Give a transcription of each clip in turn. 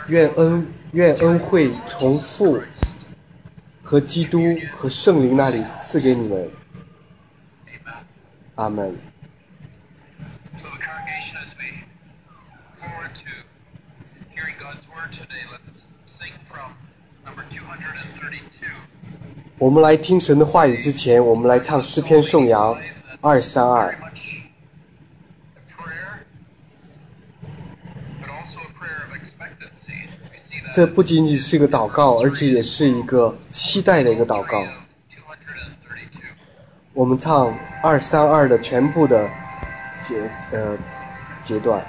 愿恩惠从父和基督和圣灵那里赐给你们。阿门。我们来听神的话语之前，我们来唱诗篇颂扬232。这不仅仅是一个祷告，而且也是一个期待的一个祷告。我们唱232的全部的阶段。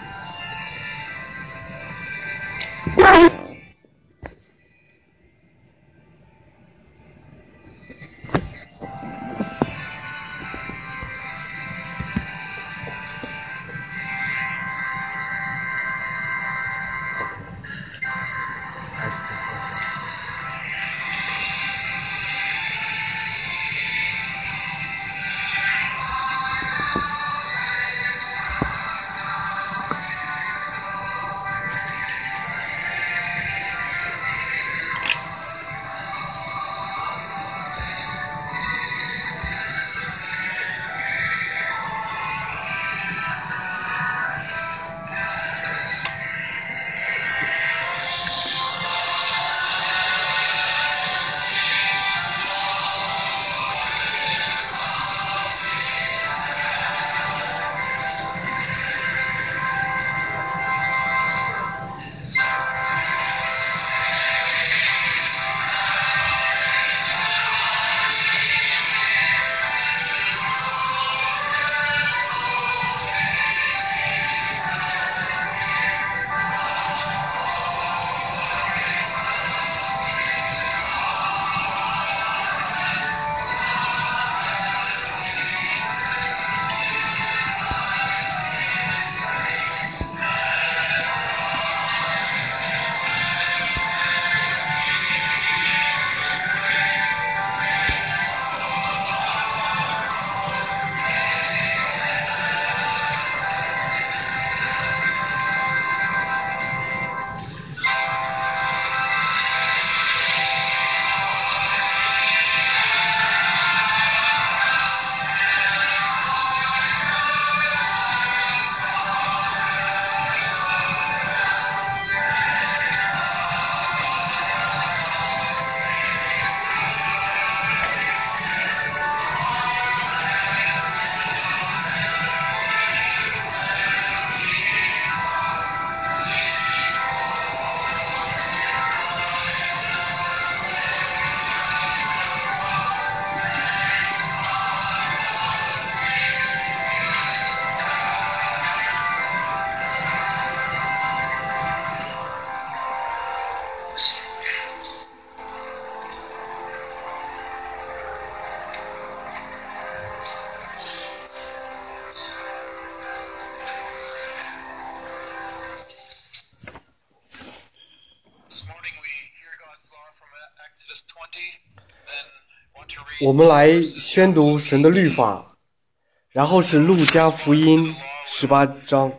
我们来宣读神的律法，然后是路加福音18章，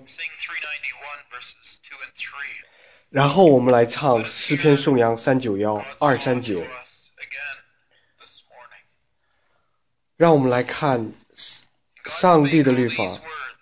然后我们来唱诗篇颂扬391、23节。让我们来看上帝的律法。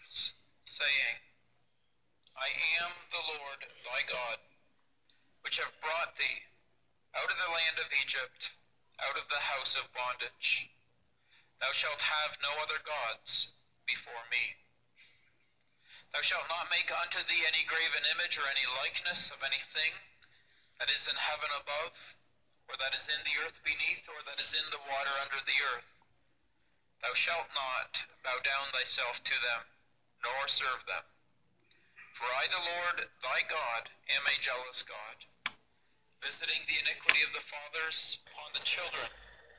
Thou shalt have no other gods before me. Thou shalt not make unto thee any graven image or any likeness of anything that is in heaven above, or that is in the earth beneath, or that is in the water under the earth. Thou shalt not bow down thyself to them, nor serve them. For I, the Lord thy God, am a jealous God, visiting the iniquity of the fathers upon the children,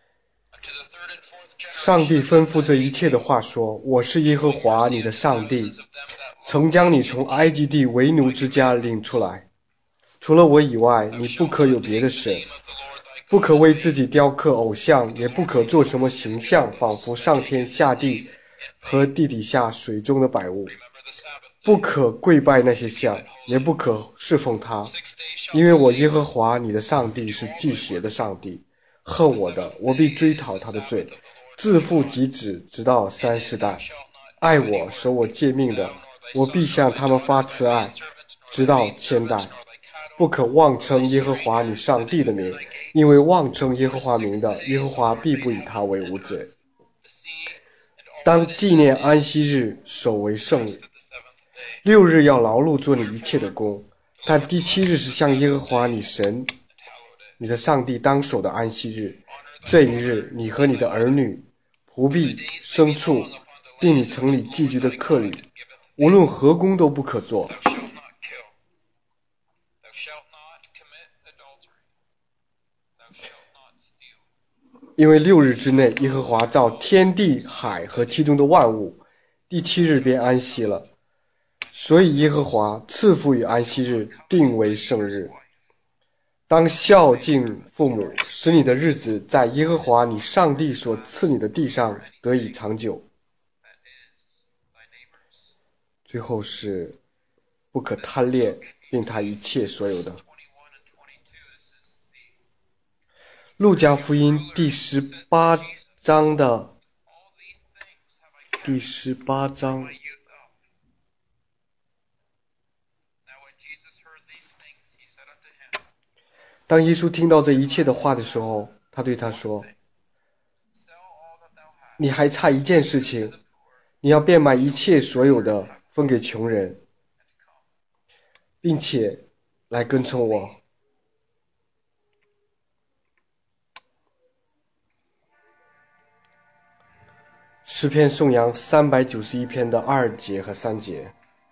上帝吩咐这一切的话说：我是耶和华你的上帝，曾将你从埃及地为奴之家领出来。除了我以外，你不可有别的神，不可为自己雕刻偶像，也不可做什么形象，仿佛上天下地和地底下水中的百物。 不可跪拜那些像，也不可侍奉他，因为我耶和华你的上帝是忌邪的上帝，恨我的，我必追讨他的罪，自父及子，直到3、4代；爱我、守我诫命的，我必向他们发慈爱，直到1000代。不可妄称耶和华你上帝的名，因为妄称耶和华名的，耶和华必不以他为无罪。当纪念安息日，守为圣日。6日要劳碌做你一切的工，但第7日是向耶和华你神你的上帝当守的安息日。这一日，你和你的儿女、仆婢、牲畜，并你城里寄居的客旅，无论何工都不可做。因为6日之内，耶和华造天地海和其中的万物，第7日便安息了。所以耶和华赐福与安息日，定为圣日。当孝敬父母，使你的日子在耶和华你上帝所赐你的地上得以长久。最后是不可贪恋，并他一切所有的。路加福音第18章的第18章。当耶稣听到这一切的话的时候，他对他说：你还差一件事情，你要变卖一切所有的，分给穷人，并且来跟从我。诗篇颂扬391篇的2节和3节。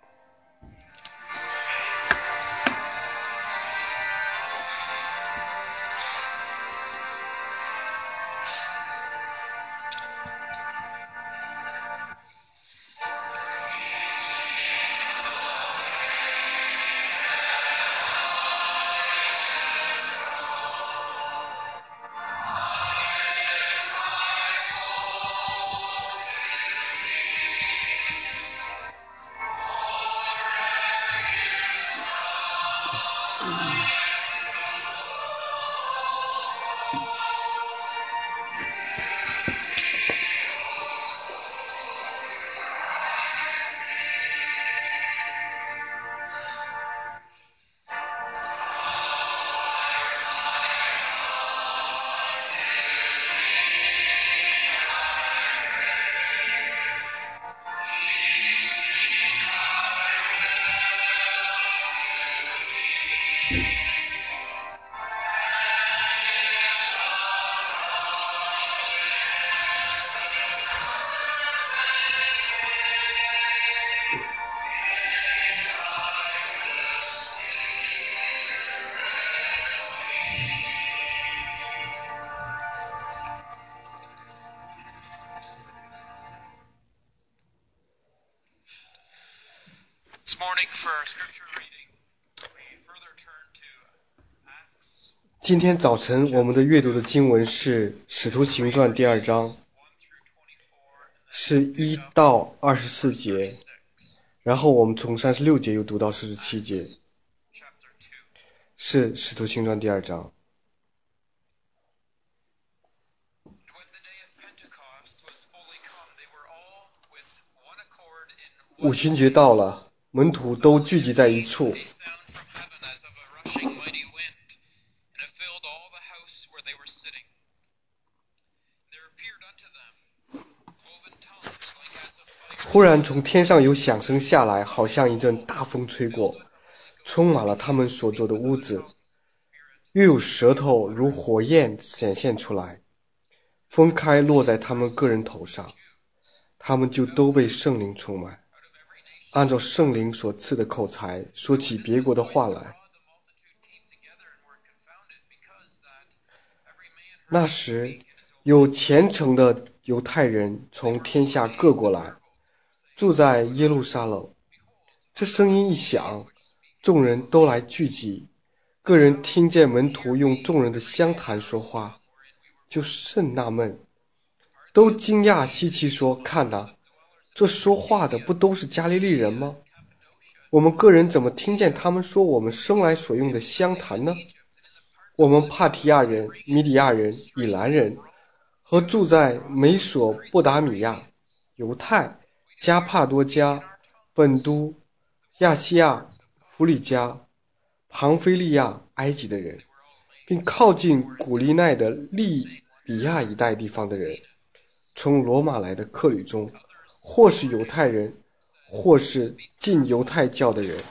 今天早晨我们的阅读的经文是《使徒行传》第2章，是1到24节，然后我们从36节又读到47节，是《使徒行传》第2章。五旬节到了，门徒都聚集在一处。忽然从天上有响声下来，好像一阵大风吹过，充满了他们所坐的屋子，又有舌头如火焰显现出来，分开落在他们个人头上，他们就都被圣灵充满，按照圣灵所赐的口才说起别国的话来。那时有虔诚的犹太人从天下各国来，住在耶路撒冷。这声音一响，众人都来聚集，个人听见门徒用众人的相谈说话，就甚纳闷，都惊讶稀奇说：看哪，这说话的不都是加利利人吗？ 我们个人怎么听见他们说我们生来所用的香坛呢？我们帕提亚人、米底亚人、以兰人和住在美索不达米亚、犹太、加帕多家、本都、亚细亚、弗里加、庞菲利亚、埃及的人，并靠近古利奈的利比亚一带地方的人，从罗马来的客旅中，或是犹太人，或是进犹太教的人，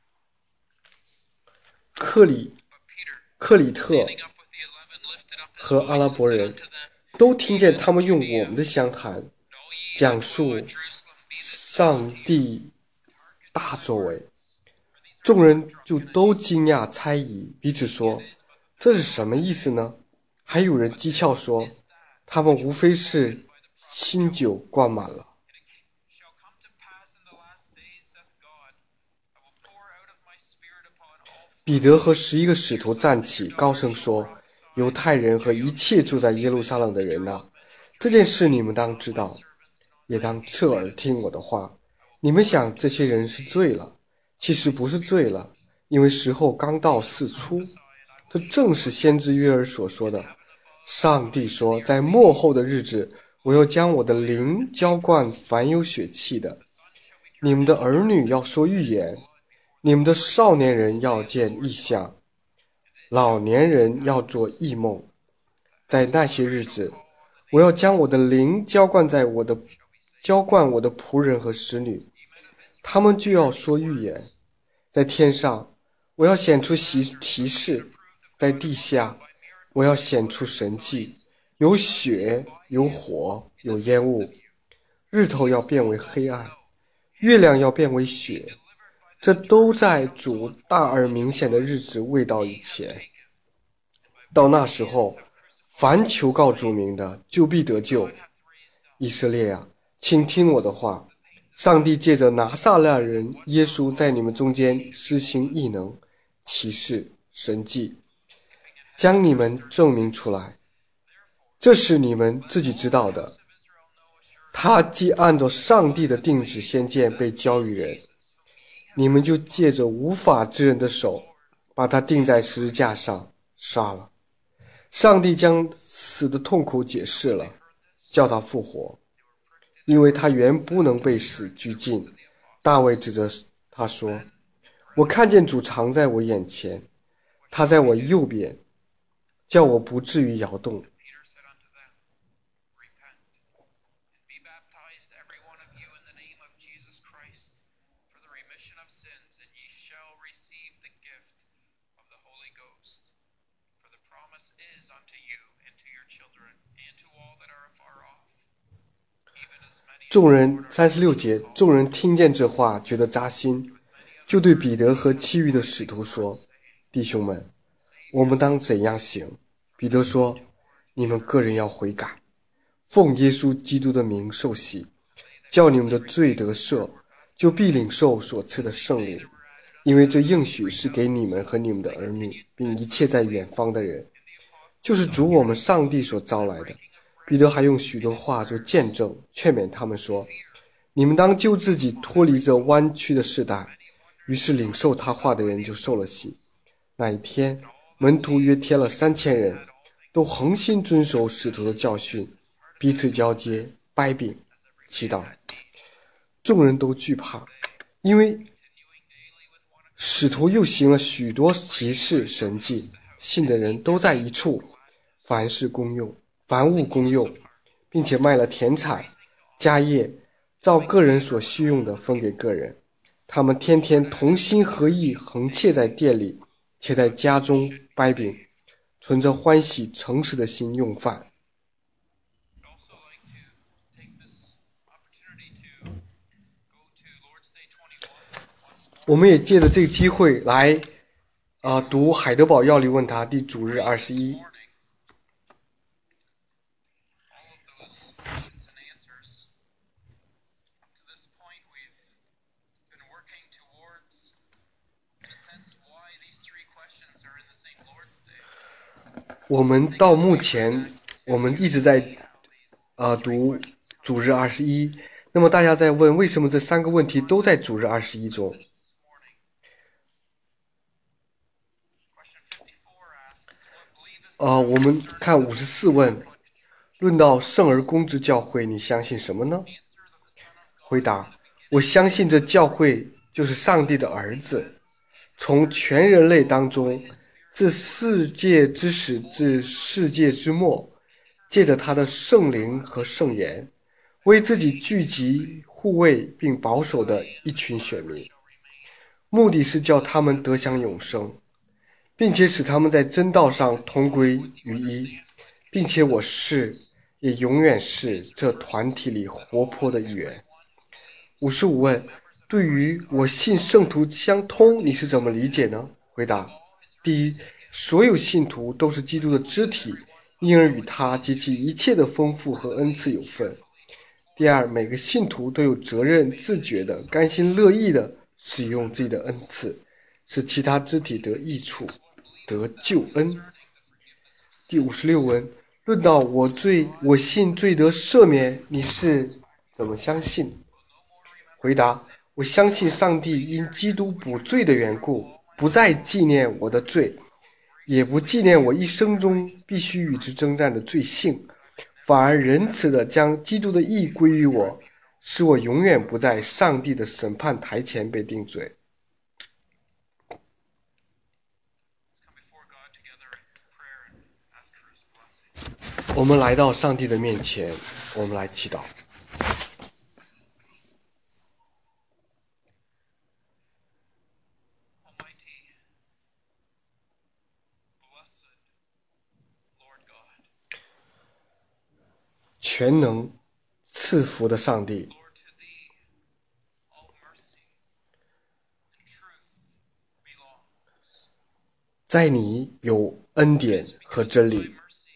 克里特和阿拉伯人都听见他们用我们的详谈讲述上帝大作为，众人就都惊讶猜疑，彼此说：“这是什么意思呢？”还有人讥诮说：“他们无非是新酒灌满了。”彼得和11个使徒站起，高声说：“犹太人和一切住在耶路撒冷的人哪，这件事你们当知道，也当侧耳听我的话。你们想这些人是醉了，其实不是醉了，因为时候刚到四初。这正是先知约珥所说的。上帝说，在末后的日子，我要将我的灵浇灌凡有血气的。你们的儿女要说预言，你们的少年人要见异象，老年人要做异梦。在那些日子，我要将我的灵浇灌我的仆人和使女，他们就要说预言。在天上，我要显出奇事；在地下，我要显出神迹。有血，有火，有烟雾，日头要变为黑暗，月亮要变为血。这都在主大而明显的日子未到以前。到那时候，凡求告主名的，就必得救。以色列啊，请听我的话。上帝借着拿撒勒人耶稣在你们中间施行异能、奇事、神迹，将你们证明出来。这是你们自己知道的。他既按照上帝的定旨先见被交于人，你们就借着无法之人的手，把他钉在十字架上杀了。上帝将死的痛苦解释了，叫他复活，因为他原不能被死拘禁。大卫指着他说：“我看见主常在我眼前，他在我右边，叫我不至于摇动。” all that are afar off, even as many 众人36节，众人听见这话，觉得扎心，就对彼得和其余的使徒说：“弟兄们，我们当怎样行？”彼得说：“你们个人要悔改，奉耶稣基督的名受洗，叫你们的罪得赦，就必领受所赐的圣灵，因为这应许是给你们和你们的儿女，并一切在远方的人，就是主我们上帝所招来的。”彼得还用许多话做见证，劝勉他们说：“你们当救自己脱离这弯曲的世代。”于是领受他话的人就受了洗。那一天，门徒约添了3000人，都恒心遵守使徒的教训，彼此交接，掰饼，祈祷。众人都惧怕，因为使徒又行了许多奇事神迹，信的人都在一处，凡物公用，并且卖了田产、家业，照个人所需用的分给个人。他们天天同心合意，恒切在店里，且在家中掰饼，存着欢喜诚实的心用饭。我们也借着这个机会来读海德堡要理问答第主日21。我们到目前，我们一直在读主日21。那么大家在问，为什么这3个问题都在主日21中？ 我们看54问，论到圣而公之教会，你相信什么呢？回答：我相信这教会就是上帝的儿子，从全人类当中，自世界之始至世界之末，借着他的圣灵和圣言，为自己聚集、护卫并保守的一群选民，目的是叫他们得享永生，并且使他们在真道上同归于一，并且我是也永远是这团体里活泼的一员。55问，对于我信圣徒相通，你是怎么理解呢？回答：第一，所有信徒都是基督的肢体，因而与他及其一切的丰富和恩赐有份。第二，每个信徒都有责任自觉的、甘心乐意的使用自己的恩赐，使其他肢体得益处，得救恩。第56问，论到我信罪得赦免，你是怎么相信？回答：我相信上帝因基督补罪的缘故，不再纪念我的罪，也不纪念我一生中必须与之征战的罪性，反而仁慈地将基督的义归于我，使我永远不在上帝的审判台前被定罪。我们来到上帝的面前，我们来祈祷。全能赐福的上帝，在你有恩典和真理，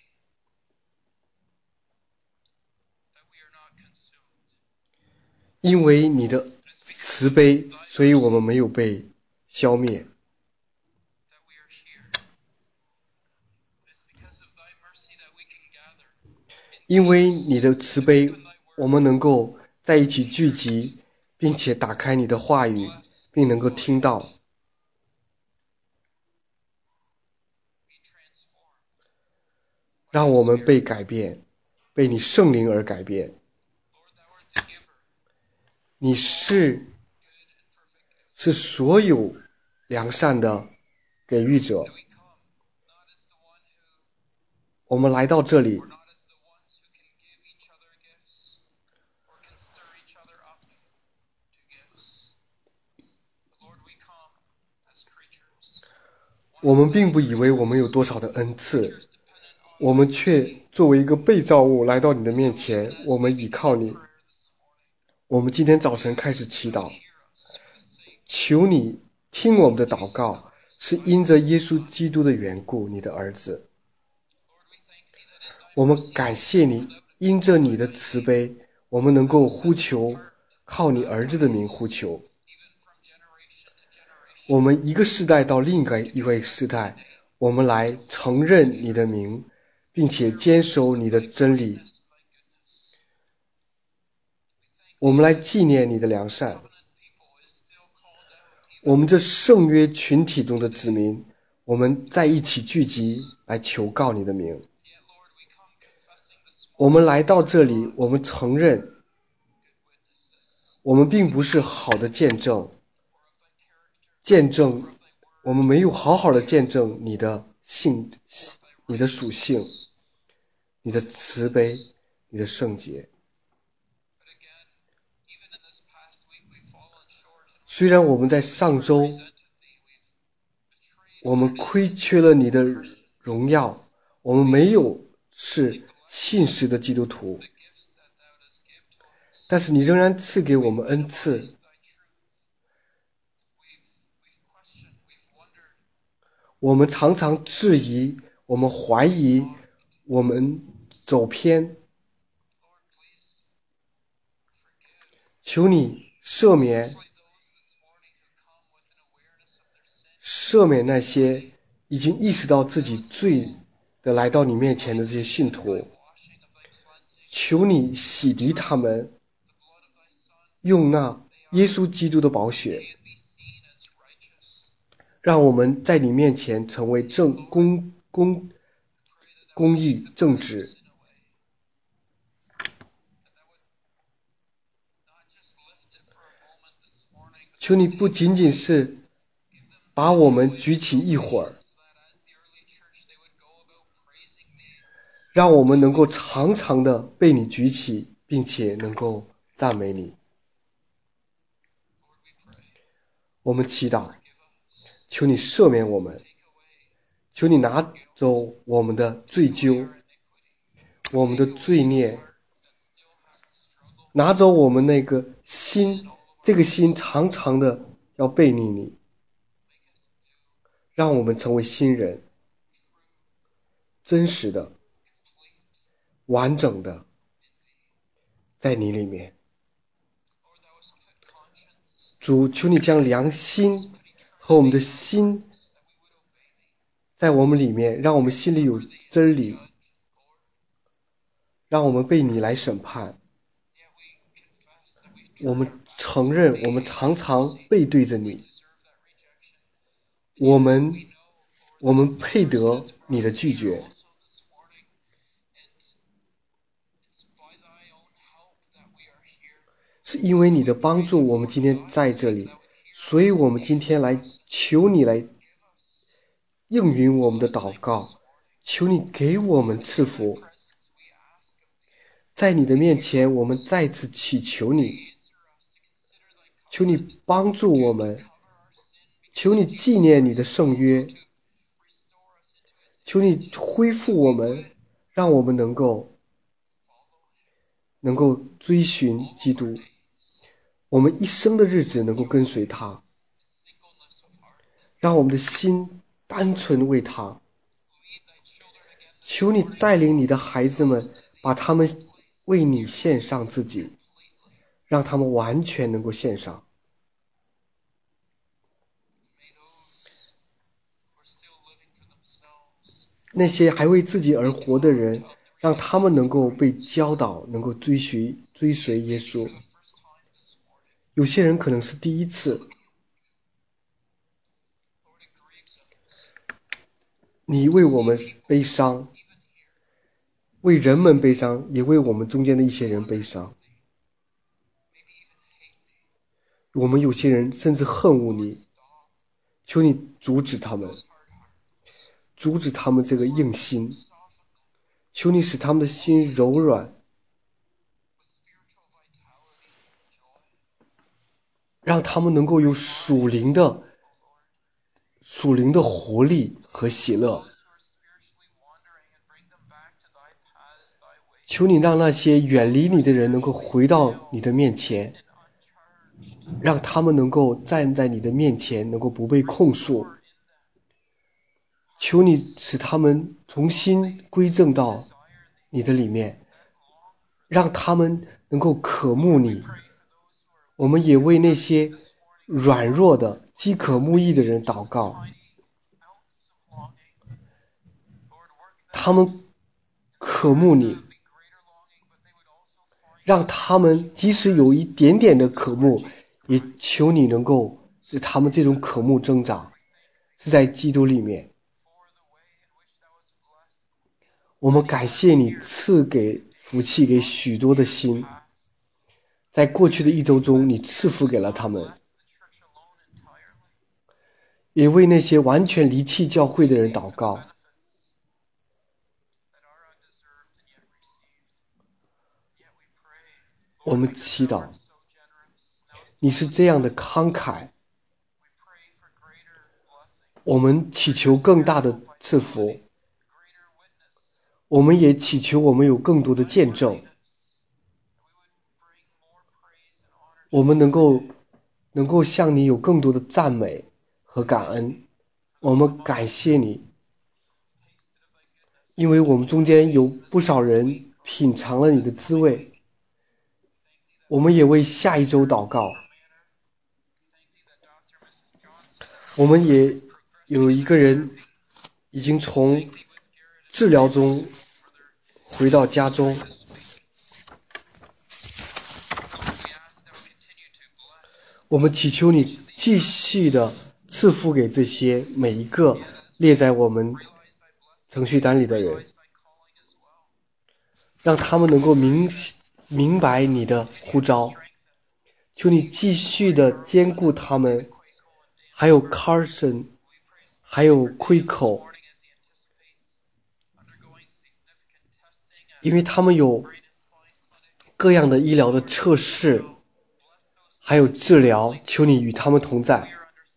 因为你的慈悲，所以我们没有被消灭。因为你的慈悲，我们能够在一起聚集，并且打开你的话语，并能够听到。让我们被改变，被你圣灵而改变。你是所有良善的给予者。我们来到这里，我们并不以为我们有多少的恩赐，我们却作为一个被造物来到你的面前，我们倚靠你。我们今天早晨开始祈祷，求你听我们的祷告，是因着耶稣基督的缘故，你的儿子。我们感谢你，因着你的慈悲，我们能够呼求，靠你儿子的名呼求。我们一个世代到另一个世代，我们来承认你的名，并且坚守你的真理。我们来纪念你的良善。我们这圣约群体中的子民，我们在一起聚集来求告你的名。我们来到这里，我们承认我们并不是好的见证，我们没有好好的见证你的你的属性，你的慈悲，你的圣洁。虽然我们在上周我们亏缺了你的荣耀，我们没有是信实的基督徒，但是你仍然赐给我们恩赐。我们常常质疑，我们怀疑，我们走偏。求你赦免那些已经意识到自己罪的来到你面前的这些信徒，求你洗涤他们，用那耶稣基督的宝血，让我们在你面前成为公义、正直。求你不仅仅是把我们举起一会儿，让我们能够常常的被你举起，并且能够赞美你。我们祈祷，求你赦免我们，求你拿走我们的罪疚，我们的罪孽，拿走我们那个心，这个心常常的要背逆你，让我们成为新人，真实的、完整的，在你里面。主，求你将良心和我们的心在我们里面，让我们心里有真理，让我们被你来审判。我们承认我们常常背对着你，我们配得你的拒绝，是因为你的帮助我们今天在这里，所以我们今天来求你来应允我们的祷告，求你给我们赐福。在你的面前我们再次祈求你，求你帮助我们，求你纪念你的圣约，求你恢复我们，让我们能够追寻基督，我们一生的日子能够跟随他，让我们的心单纯为他。求你带领你的孩子们，把他们为你献上自己，让他们完全能够献上。那些还为自己而活的人，让他们能够被教导，能够追随耶稣。有些人可能是第一次，你为我们悲伤，为人们悲伤，也为我们中间的一些人悲伤。我们有些人甚至恨恶你，求你阻止他们，阻止他们这个硬心，求你使他们的心柔软，让他们能够有属灵的活力和喜乐。求你让那些远离你的人能够回到你的面前，让他们能够站在你的面前，能够不被控诉。求你使他们重新归正到你的里面，让他们能够渴慕你。我们也为那些软弱的、饥渴慕义的人祷告，他们渴慕你，让他们即使有一点点的渴慕，也求你能够使他们这种渴慕增长，是在基督里面。我们感谢你赐给福气给许多的心，在过去的一周中你赐福给了他们，也为那些完全离弃教会的人祷告。我们祈祷你是这样的慷慨，我们祈求更大的赐福，我们也祈求我们有更多的见证，我们能够向你有更多的赞美和感恩。我们感谢你，因为我们中间有不少人品尝了你的滋味。我们也为下一周祷告，我们也有一个人已经从治疗中回到家中，我们祈求你继续的赐福给这些每一个列在我们程序单里的人， 让他们能够明白你的呼召。求你继续的兼顾他们，还有 Carson， 还有 Quico， 因为他们有各样的医疗的测试，还有治疗，求你与他们同在。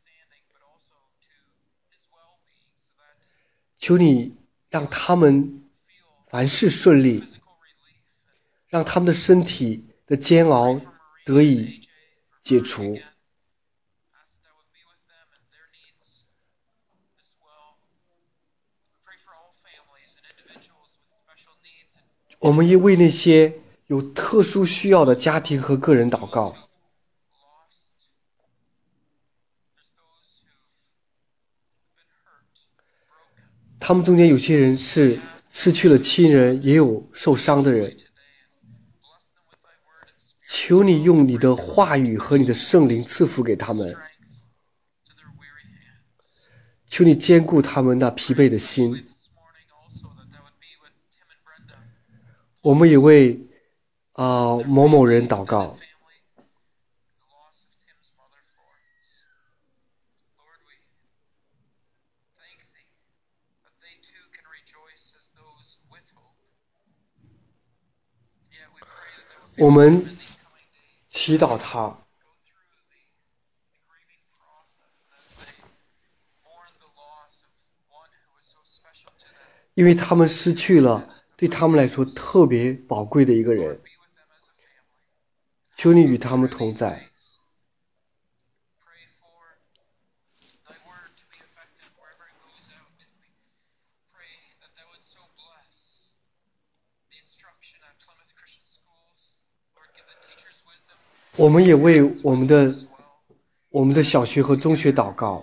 求你让他们凡事顺利，让他们的身体的煎熬得以解除。我们也为那些有特殊需要的家庭和个人祷告。他们中间有些人是失去了亲人，也有受伤的人。求你用你的话语和你的圣灵赐福给他们，求你兼顾他们那疲惫的心。我们也为某某人祷告。我们祈祷他，因为他们失去了对他们来说特别宝贵的一个人。求你与他们同在。我们也为我们的小学和中学祷告，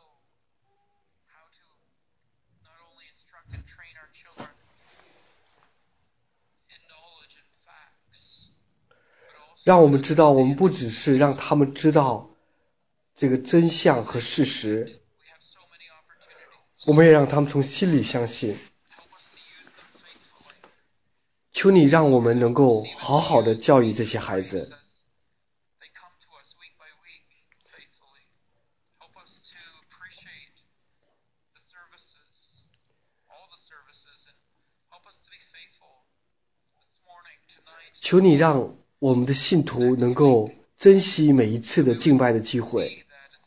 让我们知道，我们不只是让他们知道这个真相和事实，我们也让他们从心里相信。求你让我们能够好好的教育这些孩子。求你让我们的信徒能够珍惜每一次的敬拜的机会，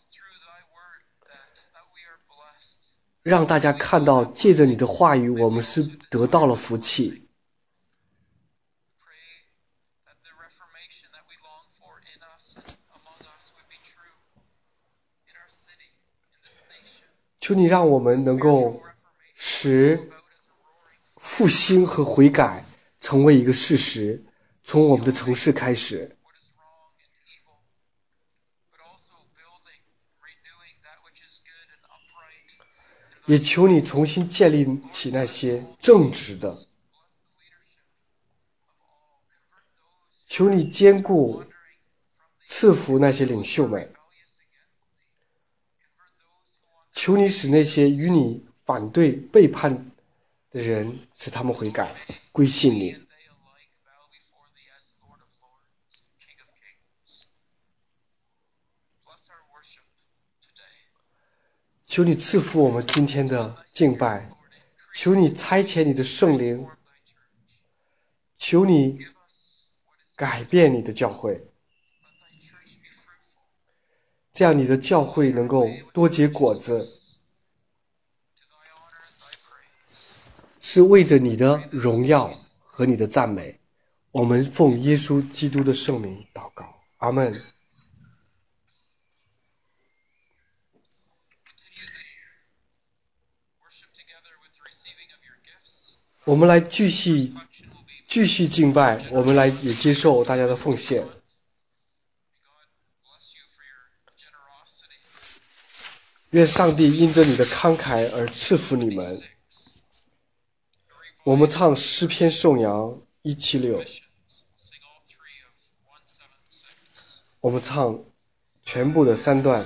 让大家看到借着你的话语，我们是得到了福气。求你让我们能够使复兴和悔改成为一个事实，从我们的城市开始。也求你重新建立起那些正直的，求你兼顾赐福那些领袖们，求你使那些与你反对背叛的人使他们悔改归信你。求你赐福我们今天的敬拜，求你差遣你的圣灵，求你改变你的教会，这样你的教会能够多结果子，是为着你的荣耀和你的赞美。我们奉耶稣基督的圣名祷告，阿们。我们来继续敬拜，我们来也接受大家的奉献。愿上帝因着你的慷慨而赐福你们。我们唱诗篇颂扬176，我们唱全部的3段。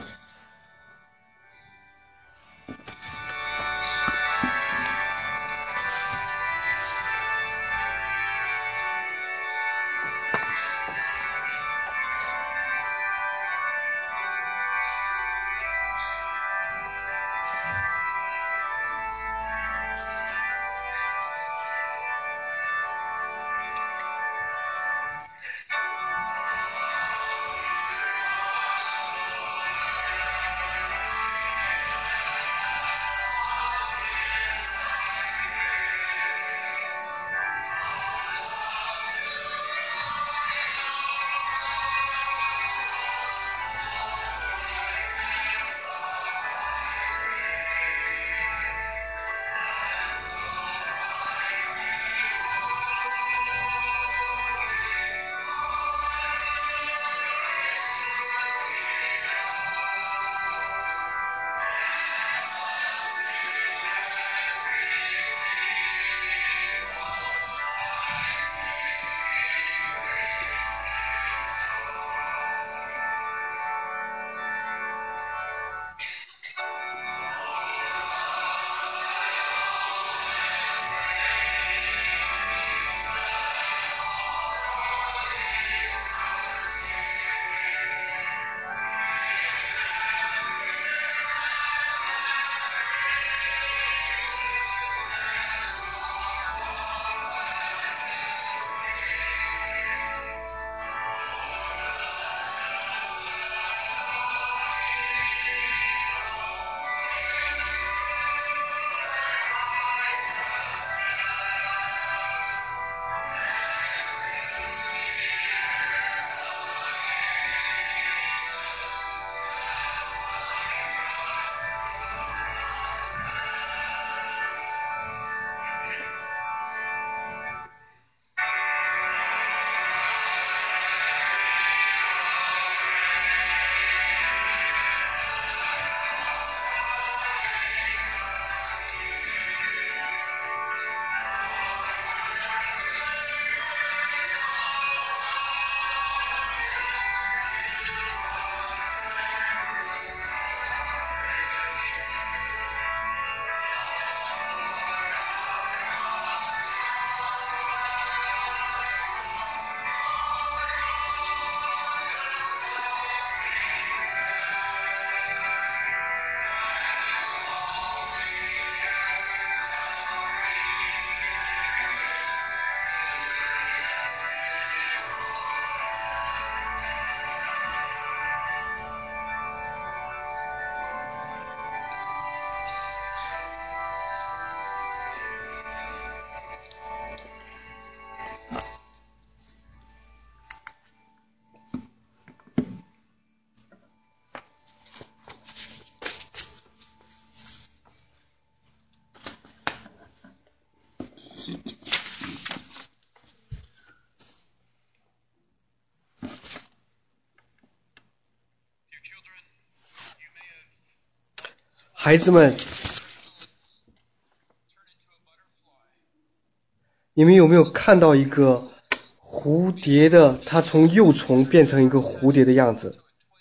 孩子们，你们有没有看到一个蝴蝶的，它从幼虫变成一个蝴蝶的样子？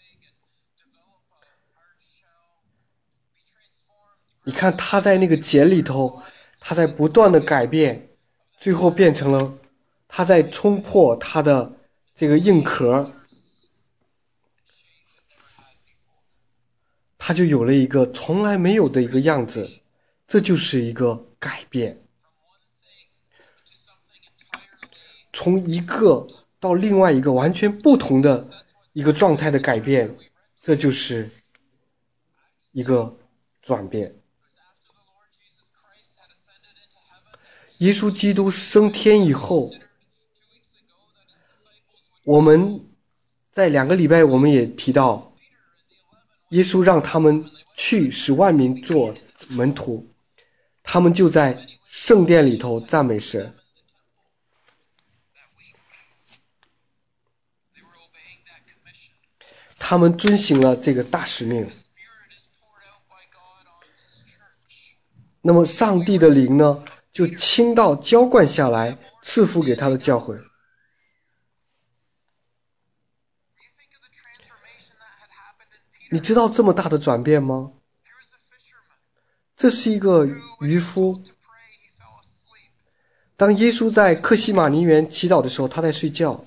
你看它在那个茧里头，它在不断的改变，最后变成了它在冲破它的这个硬壳，它就有了一个从来没有的一个样子，这就是一个改变，从一个到另外一个完全不同的一个状态的改变，这就是一个转变。耶稣基督升天以后，我们在2个礼拜我们也提到，耶稣让他们去使万民做门徒，他们就在圣殿里头赞美神。他们遵行了这个大使命。那么上帝的灵呢，就倾倒浇灌下来，赐福给他的教会。你知道这么大的转变吗？这是一个渔夫，当耶稣在客西马尼园祈祷的时候，他在睡觉。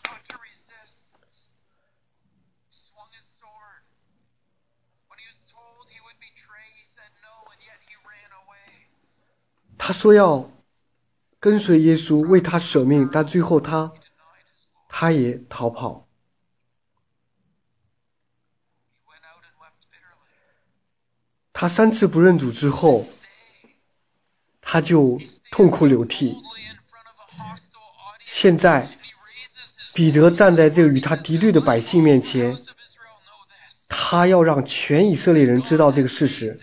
他说要跟随耶稣，为他舍命，但最后他也逃跑。他3次不认主之后，他就痛哭流涕。现在彼得站在这个与他敌对的百姓面前，他要让全以色列人知道这个事实。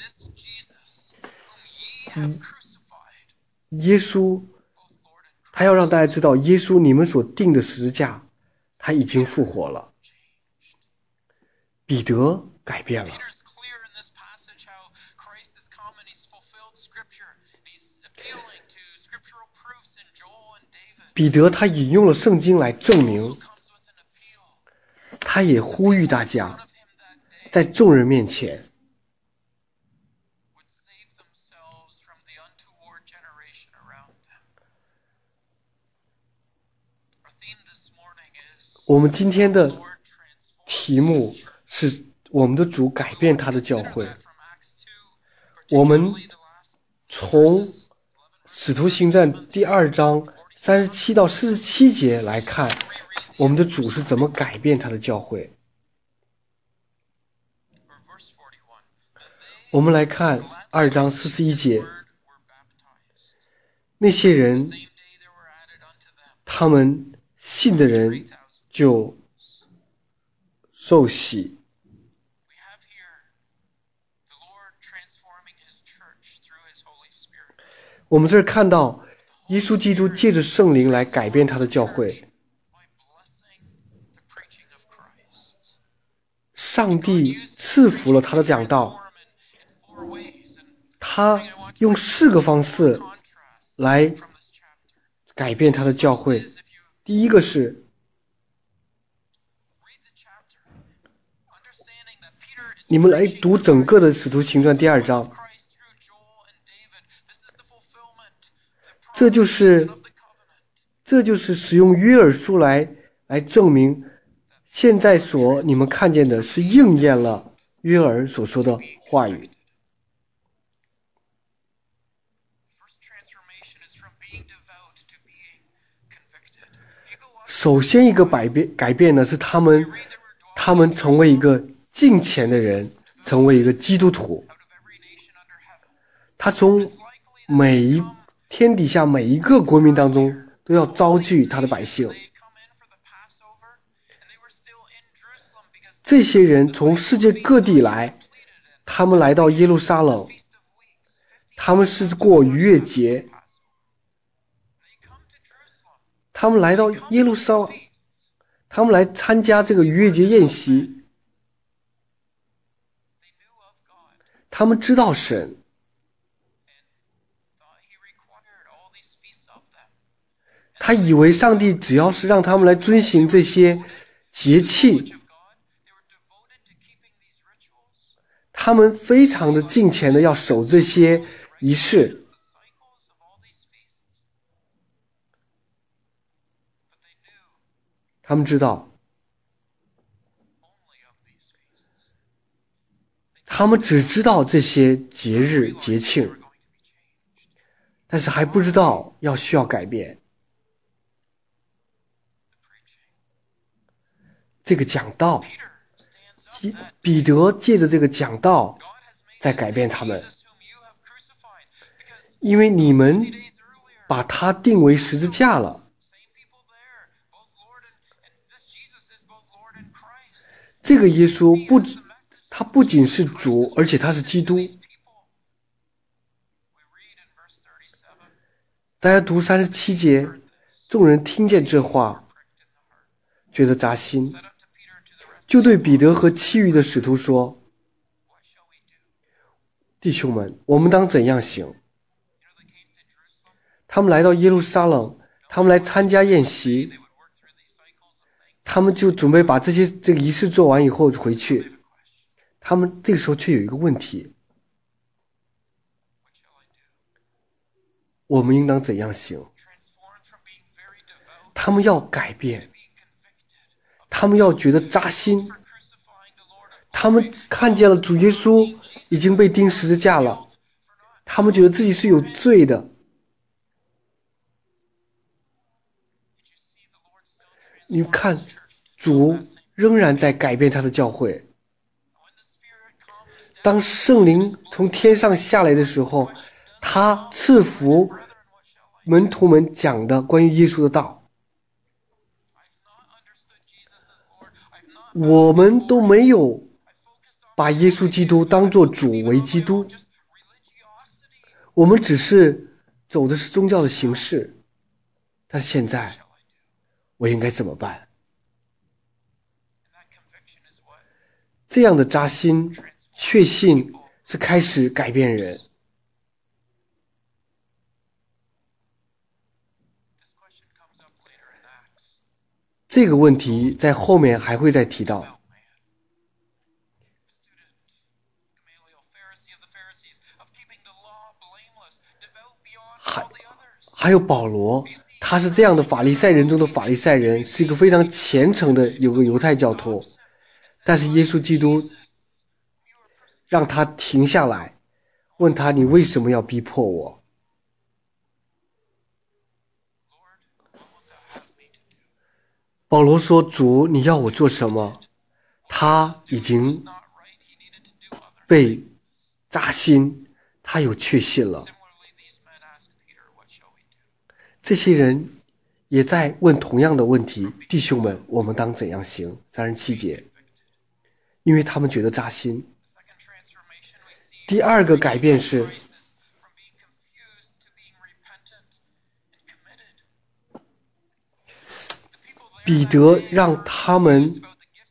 耶稣，他要让大家知道，耶稣你们所定的十字架，他已经复活了。彼得改变了。彼得他引用了圣经来证明，他也呼吁大家在众人面前我们今天的题目是我们的主改变他的教会。我们从使徒行传第2章37到47节来看，我们的主是怎么改变他的教会。我们来看2章41节，那些人，他们信的人就受洗。我们这儿看到耶稣基督借着圣灵来改变他的教会。上帝赐福了他的讲道，他用4个方式来改变他的教会。第一个是你们来读整个的使徒行传第2章，这就是使用约珥书来证明，现在你们看见的是应验了约珥所说的话语。首先一个改变呢，是他们成为一个敬虔的人，成为一个基督徒。他从天底下每一个国民当中都要招聚他的百姓。这些人从世界各地来，他们来到耶路撒冷，他们是过逾越节，他们来到耶路撒冷，他们来参加这个逾越节宴席。 他们知道神，他以为上帝只要是让他们来遵行这些节气，他们非常的敬虔的要守这些仪式。他们知道，他们只知道这些节日节庆，但是还不知道需要改变。这个讲道，彼得借着这个讲道在改变他们，因为你们把他定为十字架了。这个耶稣他不仅是主，而且他是基督。大家读37节，众人听见这话，觉得扎心，就对彼得和其余的使徒说：弟兄们，我们当怎样行？他们来到耶路撒冷，他们来参加宴席，他们就准备把这个仪式做完以后回去。他们这个时候却有一个问题：我们应当怎样行？他们要改变，他们要觉得扎心，他们看见了主耶稣已经被钉十字架了，他们觉得自己是有罪的。你看，主仍然在改变他的教会。当圣灵从天上下来的时候，他赐福门徒们讲的关于耶稣的道。我们都没有把耶稣基督当作主为基督，我们只是走的是宗教的形式。但是现在我应该怎么办？这样的扎心确信是开始改变人。这个问题在后面还会再提到。还有保罗，他是这样的法利赛人中的法利赛人，是一个非常虔诚的有个犹太教徒，但是耶稣基督让他停下来，问他：你为什么要逼迫我？保罗说：主，你要我做什么？他已经被扎心，他有确信了。这些人也在问同样的问题：弟兄们，我们当怎样行？37节，因为他们觉得扎心。第二个改变是，彼得让他们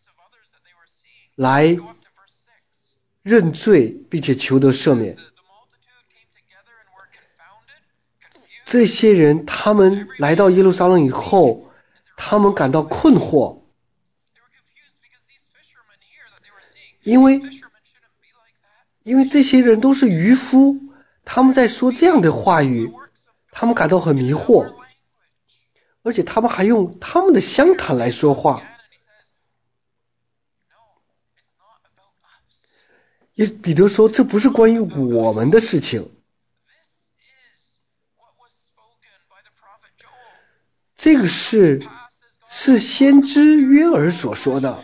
来认罪，并且求得赦免。这些人他们来到耶路撒冷以后，他们感到困惑，因为这些人都是渔夫，他们在说这样的话语，他们感到很迷惑，而且他们还用他们的乡谈来说话。彼得说，这不是关于我们的事情，这个是先知约珥所说的。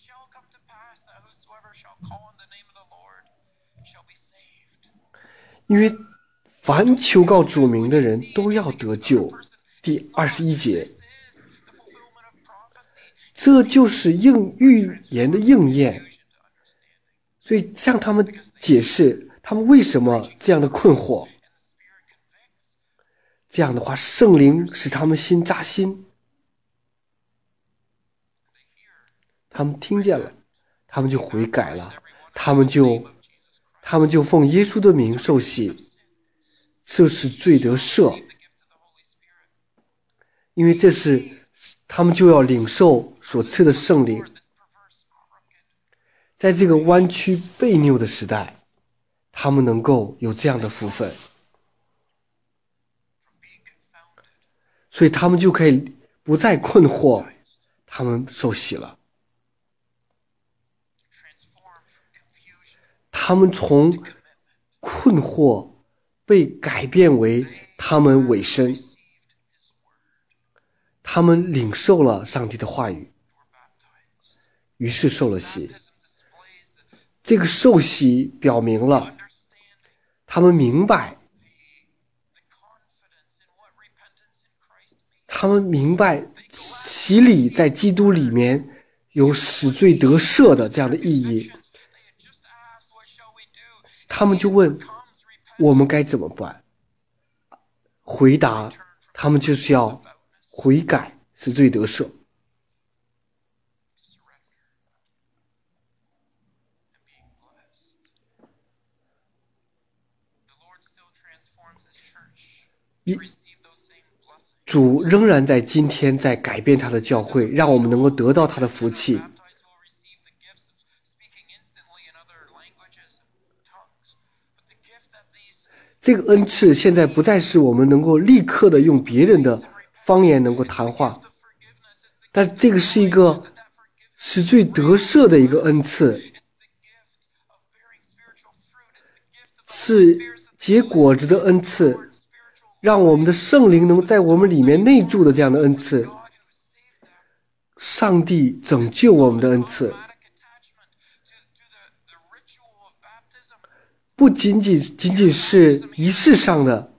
因为凡求告主名的人都要得救。第21节，这就是预言的应验。所以向他们解释他们为什么这样的困惑。这样的话，圣灵使他们心扎心，他们听见了，他们就悔改了，他们就他们就奉耶稣的名受洗，这是罪得赦，因为这是他们就要领受所赐的圣灵。在这个弯曲悖谬的时代，他们能够有这样的福分，所以他们就可以不再困惑，他们受洗了。他们从困惑被改变为他们委身，他们领受了上帝的话语，于是受了洗。这个受洗表明了他们明白洗礼在基督里面有使罪得赦的这样的意义。他们就问我们该怎么办？回答他们就是要悔改，使罪得赦。主仍然在今天在改变他的教会，让我们能够得到他的福气。这个恩赐现在不再是我们能够立刻的用别人的方言能够谈话，但这个是一个使罪得赦的一个恩赐，是结果子的恩赐，让我们的圣灵能在我们里面内住的这样的恩赐，上帝拯救我们的恩赐，不仅仅是仪式上的，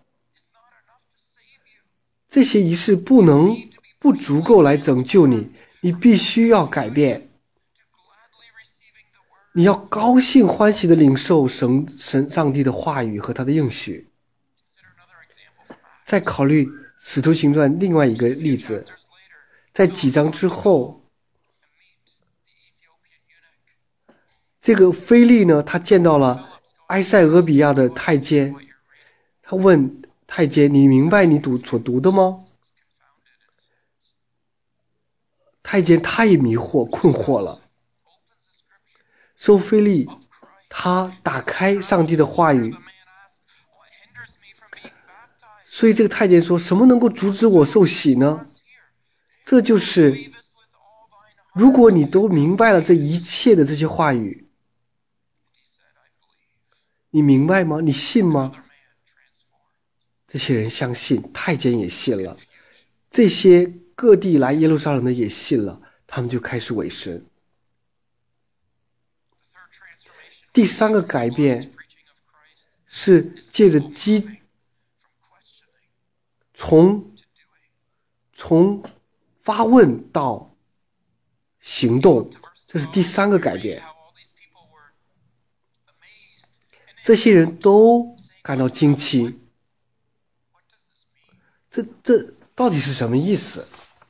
这些仪式不足够来拯救你，你必须要改变，你要高兴欢喜的领受上帝的话语和他的应许。再考虑使徒行传另外一个例子，在几章之后，这个腓力呢，他见到了埃塞俄比亚的太监，他问太监：“你明白你所读的吗？”太监他也迷惑困惑了。腓力他打开上帝的话语，所以这个太监说：“什么能够阻止我受洗呢？”这就是如果你都明白了这一切的这些话语，你明白吗？你信吗？这些人相信，太监也信了，这些各地来耶路撒冷的也信了，他们就开始委身。第三个改变是借着从发问到行动，这是第三个改变。这些人都感到惊奇，这到底是什么意思？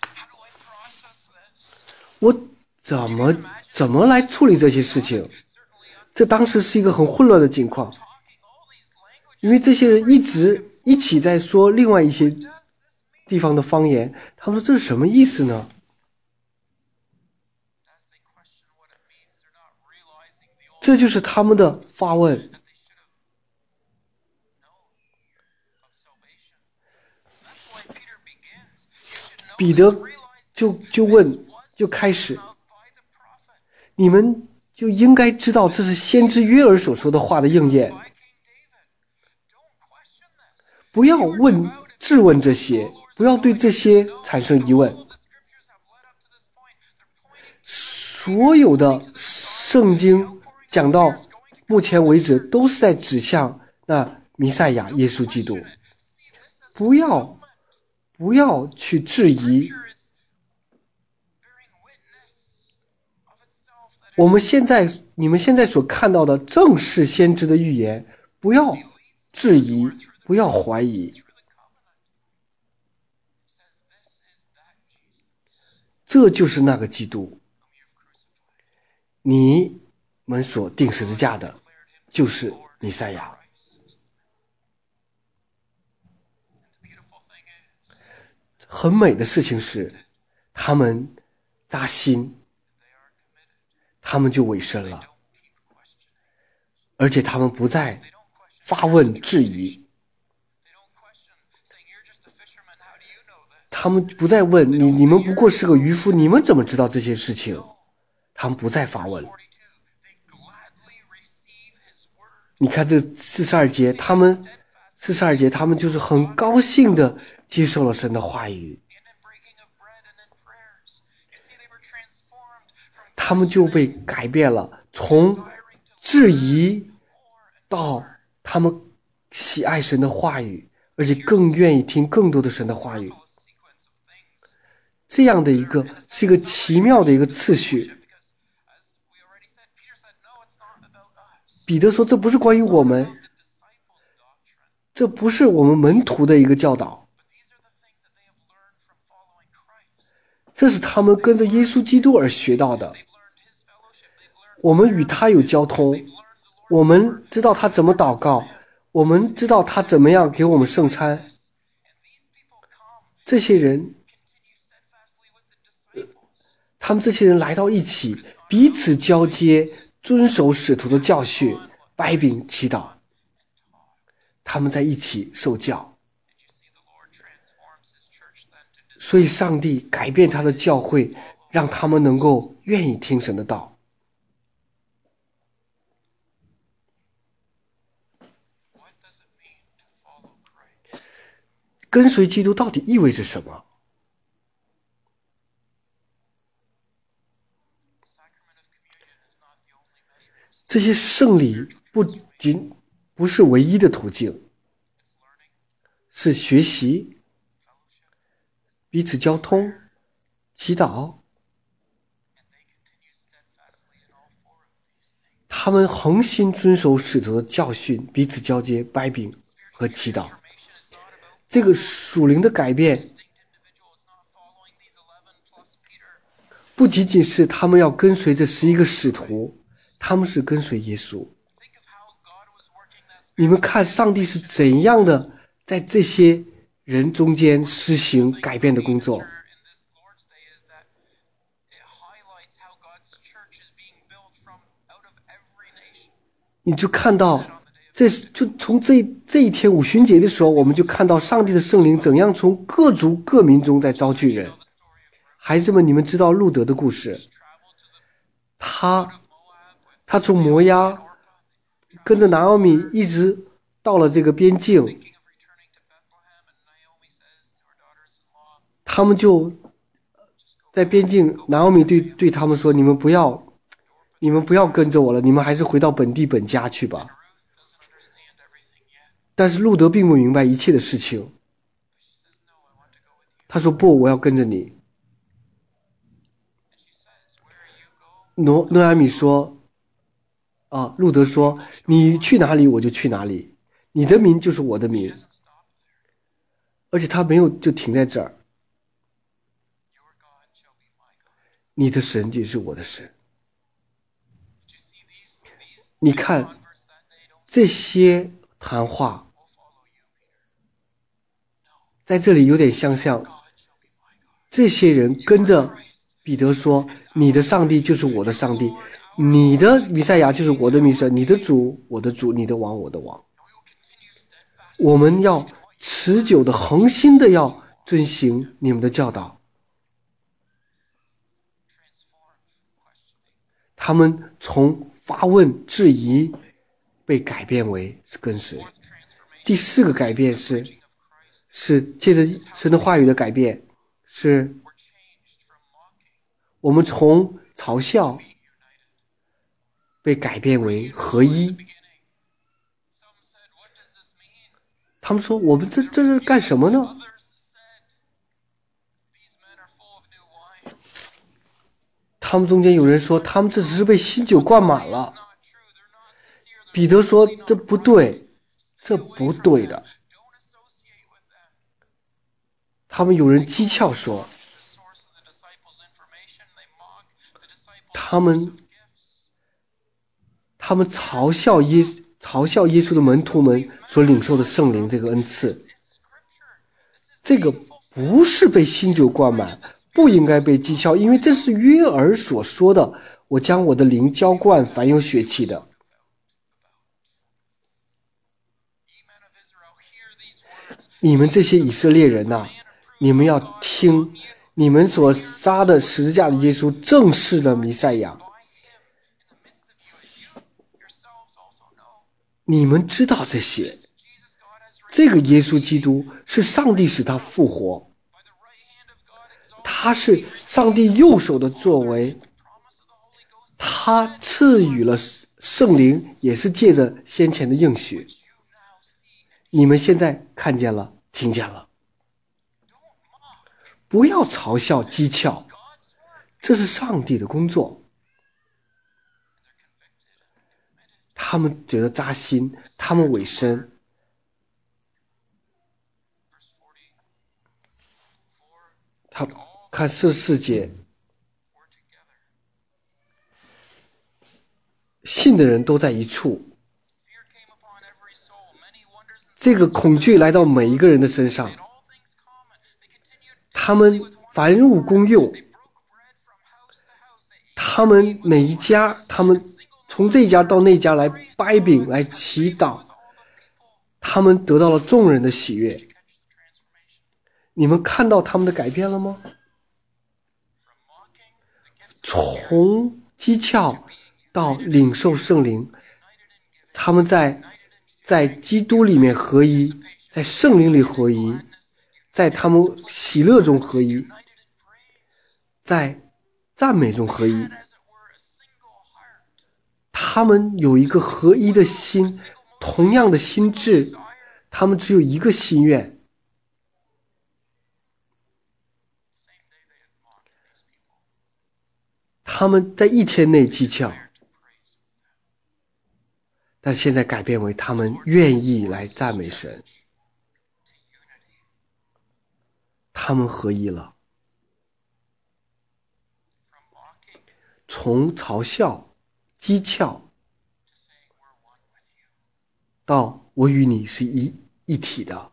我怎么来处理这些事情？这当时是一个很混乱的情况，因为这些人一起在说另外一些地方的方言，他们说这是什么意思呢？这就是他们的发问。彼得就开始，你们就应该知道这是先知约珥所说的话的应验，不要质问这些，不要对这些产生疑问。所有的圣经讲到目前为止都是在指向那弥赛亚耶稣基督，不要去质疑。你们现在所看到的正是先知的预言，不要质疑，不要怀疑。这就是那个基督，你们所钉十字架的，就是弥赛亚。很美的事情是，他们扎心，他们就委身了，而且他们不再发问质疑，他们不再问你们不过是个渔夫，你们怎么知道这些事情？他们不再发问。你看这42节，他们就是很高兴的接受了神的话语，他们就被改变了，从质疑到他们喜爱神的话语，而且更愿意听更多的神的话语。这样的是一个奇妙的一个次序。彼得说，这不是关于我们，这不是我们门徒的一个教导，这是他们跟着耶稣基督而学到的。我们与他有交通，我们知道他怎么祷告，我们知道他怎么样给我们圣餐。这些人来到一起，彼此交接，遵守使徒的教训，掰饼祈祷，他们在一起受教。所以上帝改变他的教会，让他们能够愿意听神的道。跟随基督到底意味着什么？这些圣礼不是唯一的途径，是学习、彼此交通、祈祷。他们恒心遵守使徒的教训，彼此交接、掰饼和祈祷。这个属灵的改变不仅仅是他们要跟随这11个使徒，他们是跟随耶稣。你们看上帝是怎样的在这些人中间施行改变的工作。你就看到就从这一天五旬节的时候，我们就看到上帝的圣灵怎样从各族各民中在招聚人。孩子们，你们知道路德的故事，他从摩押跟着拿俄米一直到了这个边境，他们就在边境，拿俄米对他们说，你们不要跟着我了，你们还是回到本地本家去吧。但是路德并不明白一切的事情，他说不，我要跟着你。诺阿米说路德说，你去哪里我就去哪里，你的名就是我的名。而且他没有就停在这儿，你的神就是我的神。你看这些谈话在这里有点像这些人跟着彼得说，你的上帝就是我的上帝，你的弥赛亚就是我的弥赛亚，你的主我的主，你的王我的王。我们要持久的恒心的要遵行你们的教导。他们从发问质疑被改变为跟随。第4个改变是借着神的话语的改变，是我们从嘲笑被改变为合一。他们说，我们这是干什么呢？他们中间有人说，他们这只是被新酒灌满了。彼得说，这不对，这不对的。他们有人讥诮说，他们嘲嘲笑耶稣的门徒们所领受的圣灵这个恩赐。这个不是被新酒灌满，不应该被讥笑，因为这是约珥所说的，我将我的灵浇灌凡有血气的。你们这些以色列人呐，你们要听，你们所杀的十字架的耶稣正是的弥赛亚。你们知道这些，这个耶稣基督是上帝使他复活，他是上帝右手的作为，他赐予了圣灵，也是借着先前的应许。你们现在看见了，听见了，不要嘲笑讥诮，这是上帝的工作。他们觉得扎心，他们委身。他看14节，信的人都在一处。这个恐惧来到每一个人的身上，他们凡物公用，他们每一家，他们从这一家到那家来掰饼来祈祷，他们得到了众人的喜悦。你们看到他们的改变了吗？从讥诮到领受圣灵，他们在基督里面合一，在圣灵里合一，在他们喜乐中合一，在赞美中合一。他们有一个合一的心，同样的心智，他们只有一个心愿。他们在一天内讥诮，但现在改变为他们愿意来赞美神，他们合一了。从嘲笑、讥诮到我与你是一体的，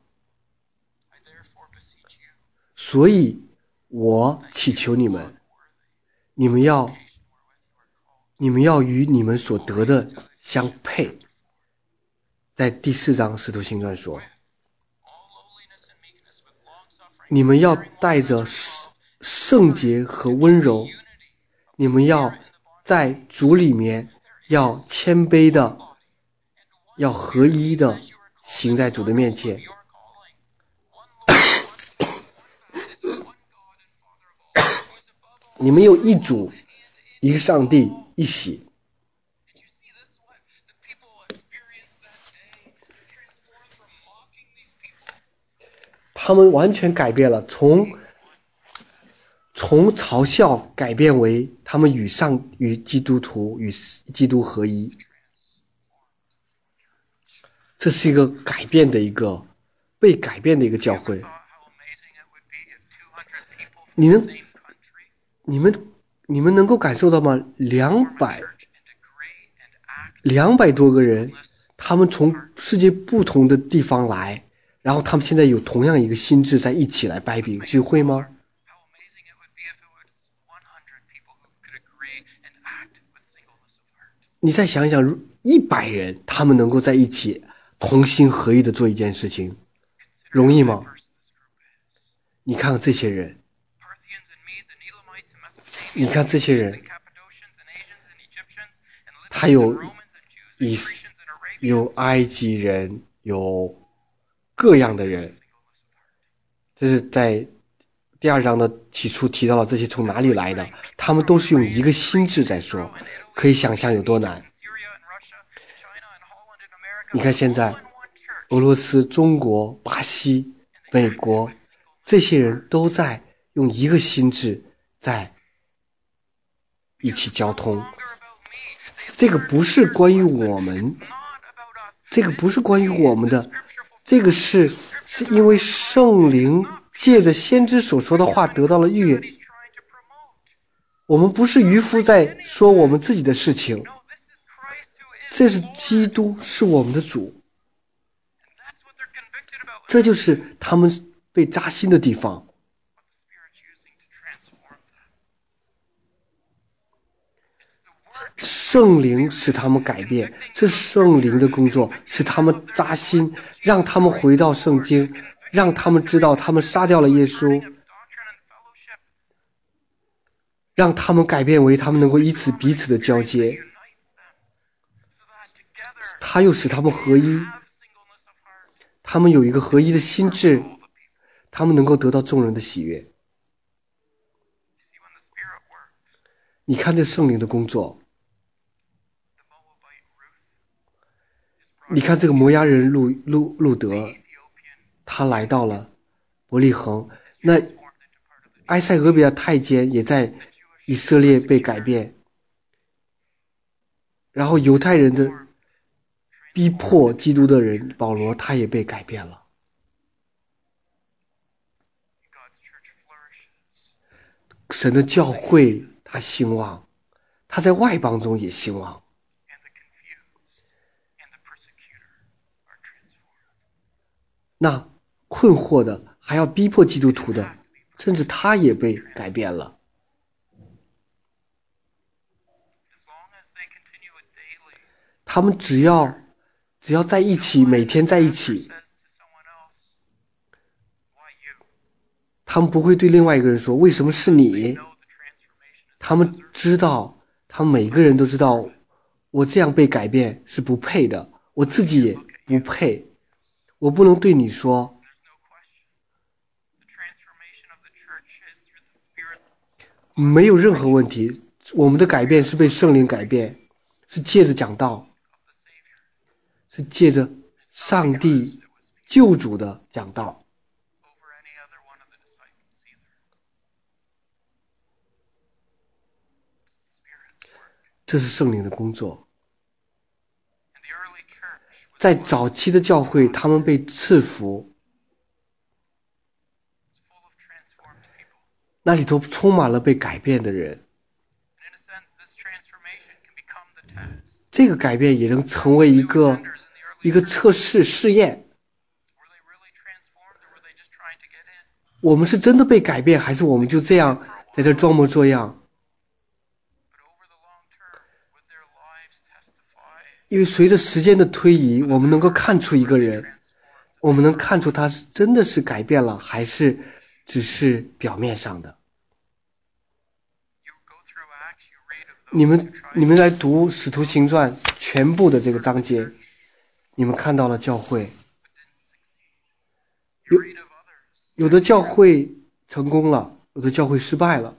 所以我祈求你们，你们要与你们所得的相配。在第4章使徒行传说，你们要带着圣洁和温柔，你们要在主里面要谦卑的，要合一的行在主的面前。你们有一主，一个上帝，一喜。他们完全改变了，从嘲笑改变为他们与基督徒与基督合一。这是一个改变的被改变的一个教会。你们能够感受到吗？200多个人，他们从世界不同的地方来，然后他们现在有同样一个心智在一起来掰饼聚会吗？你再想想，100人他们能够在一起同心合意的做一件事情，容易吗？你看看这些人，他有埃及人，有各样的人。这是在第2章的起初提到了这些从哪里来的，他们都是用一个心智在说，可以想象有多难。你看现在俄罗斯、中国、巴西、美国，这些人都在用一个心智在一起交通。这个不是关于我们，这个不是关于我们的，这个是因为圣灵借着先知所说的话得到了预言。我们不是渔夫在说我们自己的事情， 这是基督，是我们的主。这就是他们被扎心的地方。圣灵使他们改变，是圣灵的工作，使他们扎心，让他们回到圣经，让他们知道他们杀掉了耶稣，让他们改变为他们能够以此彼此的交接。他又使他们合一，他们有一个合一的心智，他们能够得到众人的喜悦。你看这圣灵的工作，你看这个摩押人路德，他来到了伯利恒，那埃塞俄比亚太监也在以色列被改变，然后犹太人的逼迫基督的人保罗，他也被改变了。神的教会他兴旺，他在外邦中也兴旺。那困惑的，还要逼迫基督徒的，甚至他也被改变了。他们只要在一起，每天在一起，他们不会对另外一个人说为什么是你。他们知道，他们每个人都知道，我这样被改变是不配的，我自己也不配，我不能对你说。没有任何问题，我们的改变是被圣灵改变，是借着讲道，是借着上帝救主的讲道。这是圣灵的工作。在早期的教会，他们被赐福，那里头充满了被改变的人。这个改变也能成为一个测试试验。我们是真的被改变，还是我们就这样在这装模作样？因为随着时间的推移，我们能够看出一个人，我们能看出他是真的是改变了，还是只是表面上的。你们来读《使徒行传》全部的这个章节，你们看到了教会，有的教会成功了，有的教会失败了。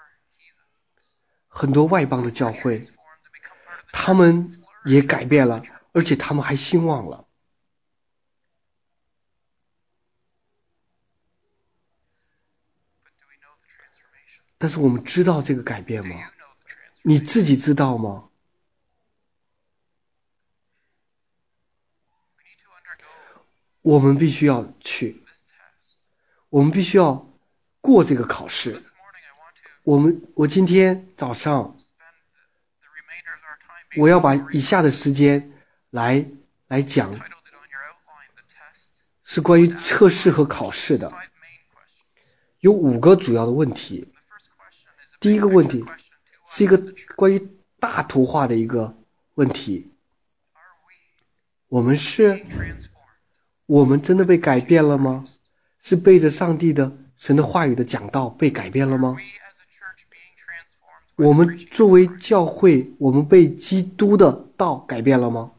很多外邦的教会，他们也改变了，而且他们还兴旺了。但是我们知道这个改变吗？你自己知道吗？我们必须要去，我们必须要过这个考试。我今天早上，我要把以下的时间来讲，是关于测试和考试的，有5个主要的问题。第一个问题是一个关于大图画的一个问题，我们真的被改变了吗？是背着上帝的神的话语的讲道被改变了吗？我们作为教会，我们被基督的道改变了吗？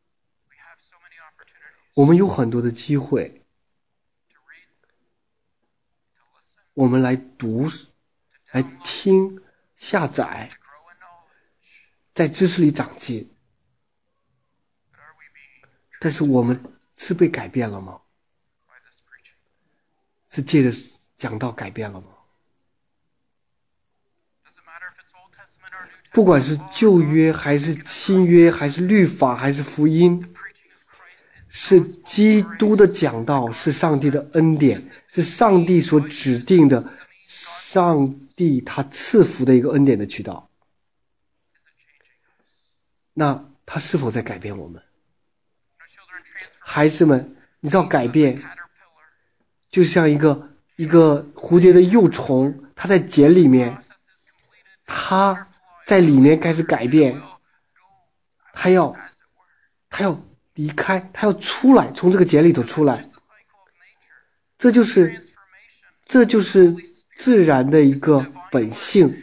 我们有很多的机会，我们来读，来听，下载，在知识里长进。但是我们是被改变了吗？是借着讲道改变了吗？不管是旧约还是新约，还是律法还是福音，是基督的讲道，是上帝的恩典，是上帝所指定的，上帝他赐福的一个恩典的渠道。那他是否在改变我们？孩子们，你知道改变就像一个蝴蝶的幼虫，它在茧里面，它在里面开始改变，它要离开，它要出来，从这个茧里头出来。这就是自然的一个本性。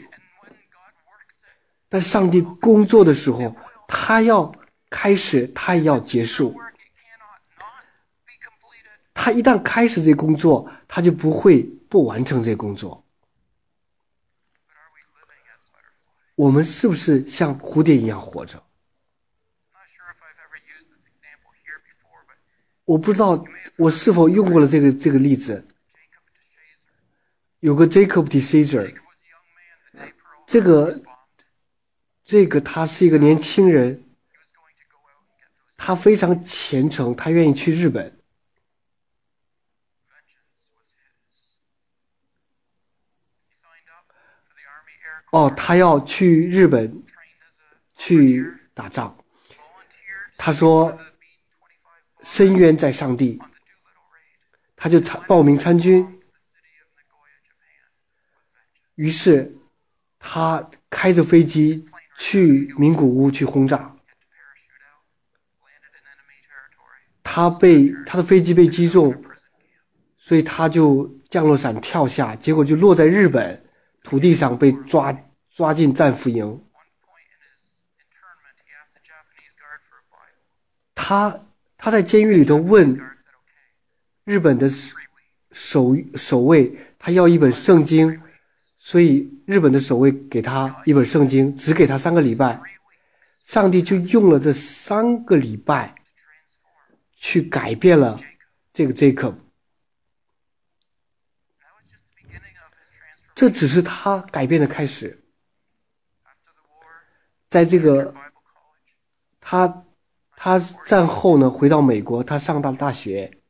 但上帝工作的时候，他要开始，他也要结束。他一旦开始这工作，他就不会不完成这工作。我们是不是像蝴蝶一样活着？我不知道我是否用过了这个例子。有个 Jacob de Caesar， 这个他是一个年轻人，他非常虔诚，他愿意去日本。他要去日本去打仗。他说深渊在上帝，他就报名参军。于是他开着飞机去名古屋去轰炸，他的飞机被击中，所以他就降落伞跳下，结果就落在日本土地上，被抓进战俘营。他在监狱里头问日本的守卫，他要一本圣经，所以日本的守卫给他一本圣经，只给他3个礼拜。上帝就用了这3个礼拜去改变了这个 Jacob。这只是他改变的开始。在这个他战后呢，回到美国，他上大学，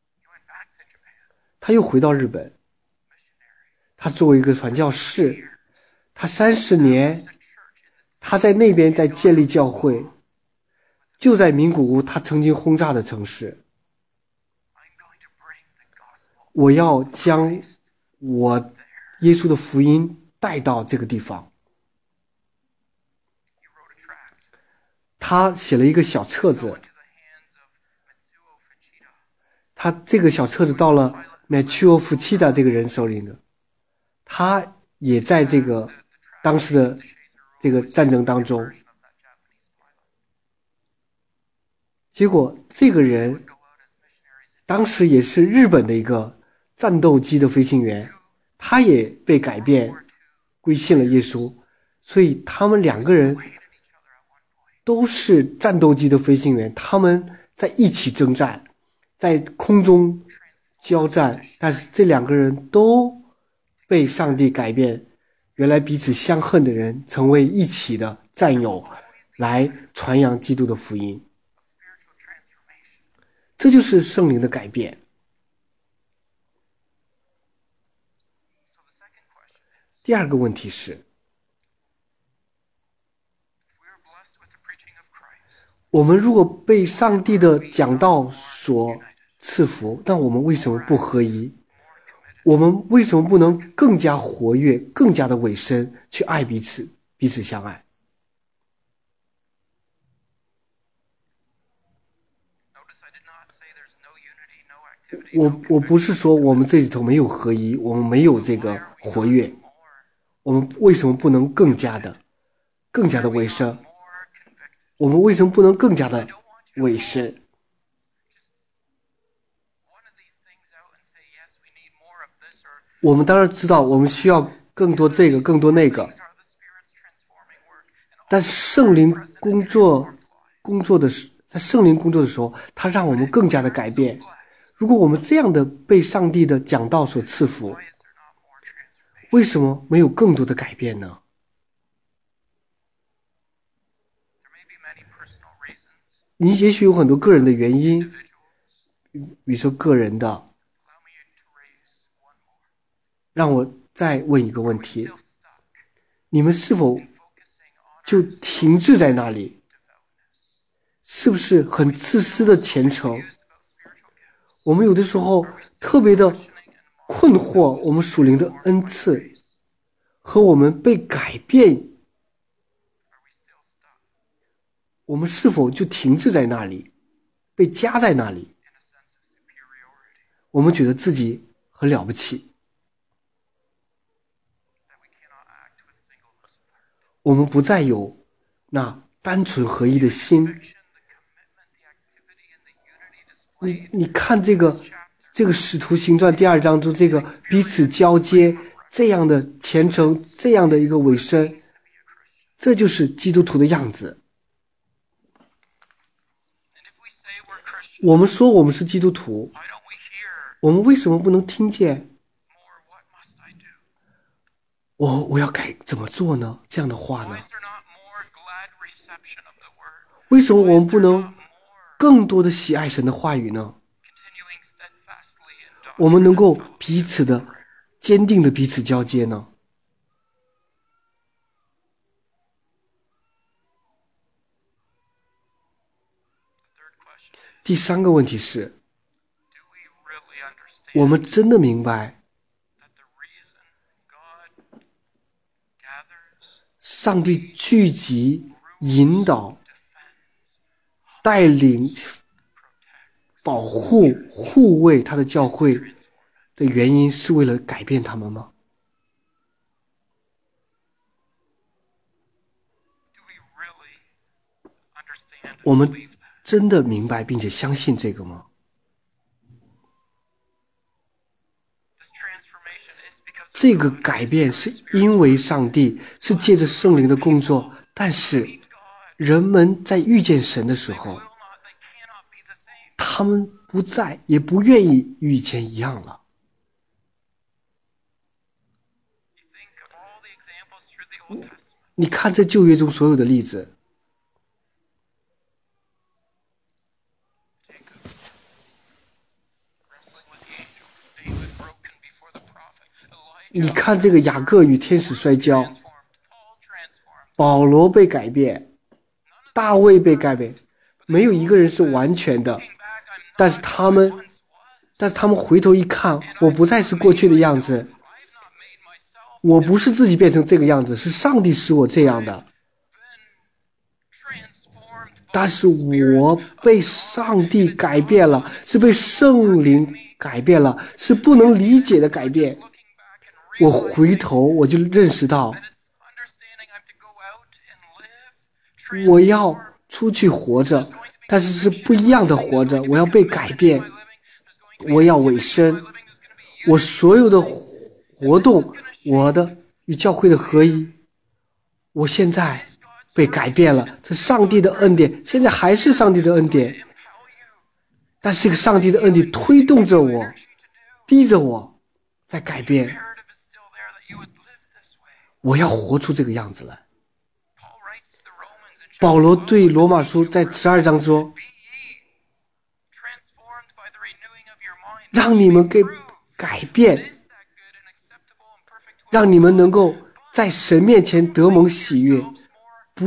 他又回到日本。他作为一个传教士，他30年，他在那边在建立教会，就在名古屋他曾经轰炸的城市。我要将我耶稣的福音带到这个地方。他写了一个小册子，他这个小册子到了 Matsuo Fuchida 这个人手里呢，他也在这个当时的这个战争当中。结果这个人当时也是日本的一个战斗机的飞行员，他也被改变归信了耶稣，所以他们2个人都是战斗机的飞行员，他们在一起征战，在空中交战，但是这2个人都被上帝改变，原来彼此相恨的人成为一起的战友，来传扬基督的福音。这就是圣灵的改变。第2个问题是，我们如果被上帝的讲道所赐福，那我们为什么不合一？我们为什么不能更加活跃，更加的委身去爱彼此，彼此相爱？我不是说我们这里头没有合一，我们没有这个活跃，我们为什么不能更加的委身？我们为什么不能更加的委身？我们当然知道我们需要更多这个更多那个，但圣灵工作的在圣灵工作的时候，他让我们更加的改变。如果我们这样的被上帝的讲道所赐福，为什么没有更多的改变呢？你也许有很多个人的原因，比如说个人的。让我再问一个问题，你们是否就停滞在那里？ 是不是很自私的虔诚？我们有的时候特别的困惑，我们属灵的恩赐和我们被改变，我们是否就停滞在那里，被夹在那里？我们觉得自己很了不起，我们不再有那单纯合一的心。你看这个使徒行传第2章中这个彼此交接这样的虔诚，这样的一个委身，这就是基督徒的样子。我们说我们是基督徒，我们为什么不能听见我要怎么做呢？这样的话呢？为什么我们不能更多的喜爱神的话语呢？我们能够彼此的坚定的彼此交接呢？第3个问题是，我们真的明白上帝聚集、引导、带领、保护、护卫他的教会的原因是为了改变他们吗？我们真的明白并且相信这个吗？这个改变是因为上帝，是借着圣灵的工作，但是人们在遇见神的时候，他们不再也不愿意与以前一样了。你看这旧约中所有的例子，你看这个雅各与天使摔跤，保罗被改变，大卫被改变，没有一个人是完全的，但是他们回头一看，我不再是过去的样子，我不是自己变成这个样子，是上帝使我这样的，但是我被上帝改变了，是被圣灵改变了，是不能理解的改变。我回头我就认识到，我要出去活着，但是是不一样的活着，我要被改变，我要委身，我所有的活动，我的与教会的合一，我现在被改变了，这上帝的恩典，现在还是上帝的恩典，但是这个上帝的恩典推动着我，逼着我在改变，我要活出这个样子来。保罗对罗马书在12章说，让你们给改变，让你们能够在神面前得蒙喜悦，不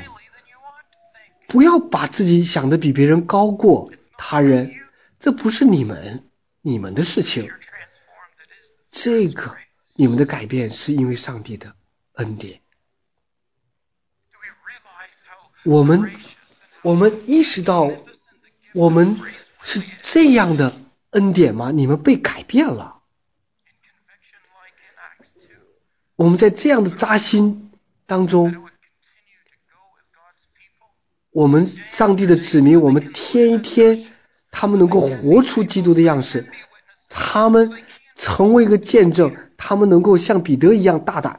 要把自己想得比别人高过他人，这不是你们的事情，这个你们的改变是因为上帝的恩典。我们意识到我们是这样的恩典吗？你们被改变了，我们在这样的扎心当中，我们上帝的子民，我们天一天他们能够活出基督的样式，他们成为一个见证，他们能够像彼得一样大胆。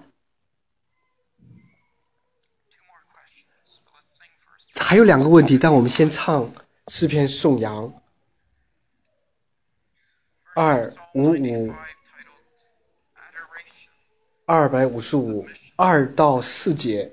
还有2个问题，但我们先唱诗篇颂扬255 2到4节。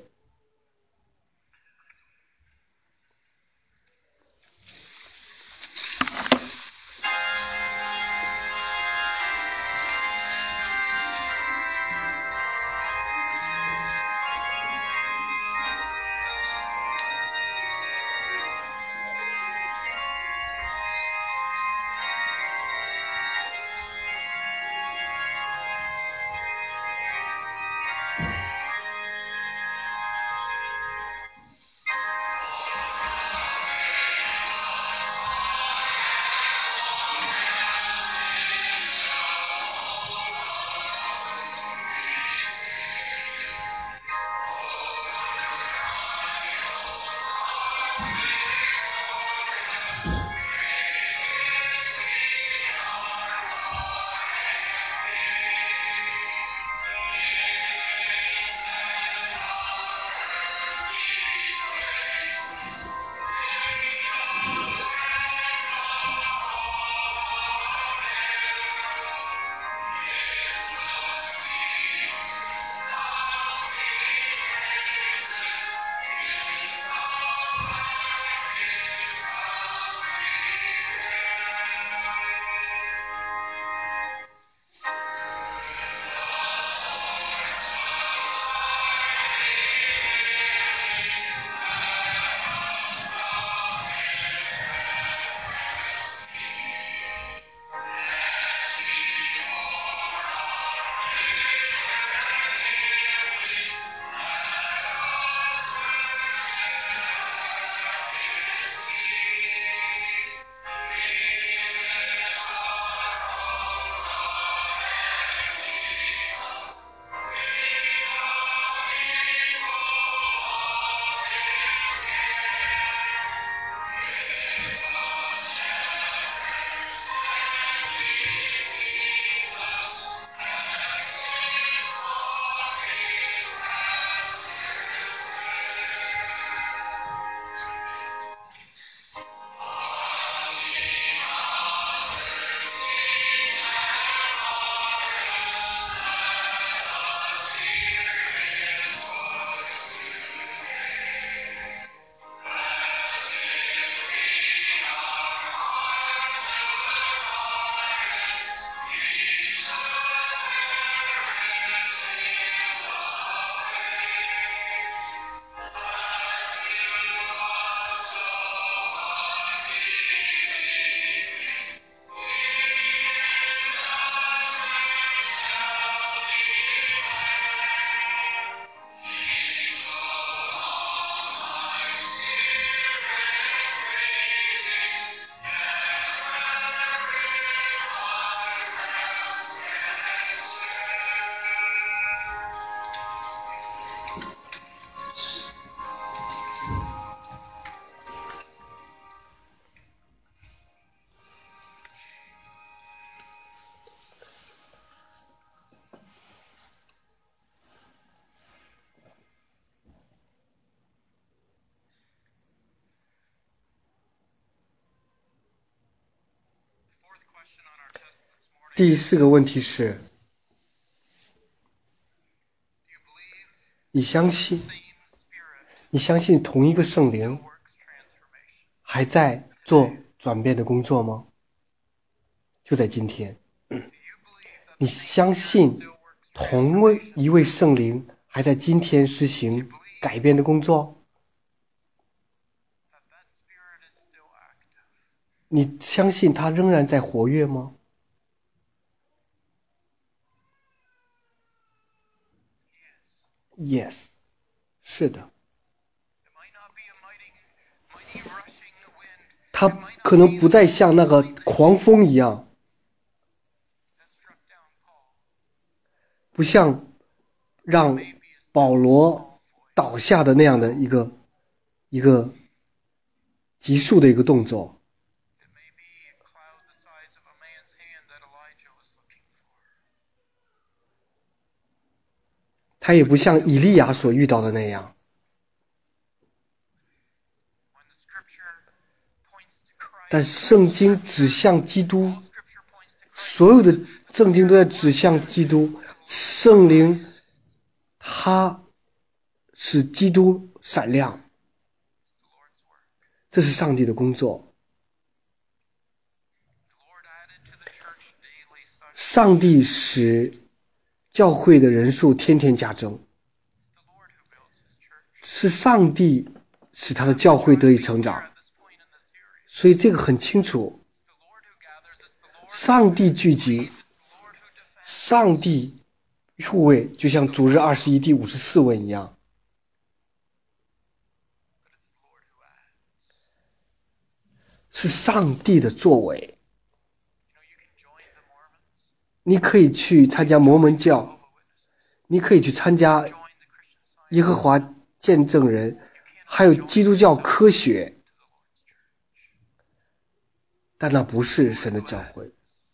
第4个问题是，你相信同一个圣灵还在做转变的工作吗？就在今天。你相信同一位圣灵还在今天实行改变的工作？你相信他仍然在活跃吗？Yes， 是的。他可能不再像那个狂风一样，不像让保罗倒下的那样的一个急速的一个动作。他也不像以利亚所遇到的那样。但圣经指向基督，所有的圣经都在指向基督。圣灵他使基督闪亮，这是上帝的工作。上帝使教会的人数天天加增，是上帝使他的教会得以成长。所以这个很清楚，上帝聚集，上帝护卫，就像主日21第54问一样。是上帝的作为。你可以去参加摩门教，你可以去参加耶和华见证人，还有基督教科学，但那不是神的教会。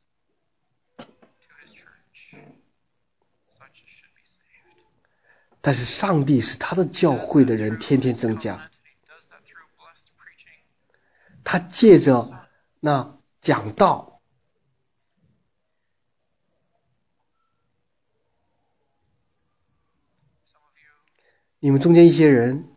但是上帝使他的教会的人天天增加，他借着那讲道，你们中间一些人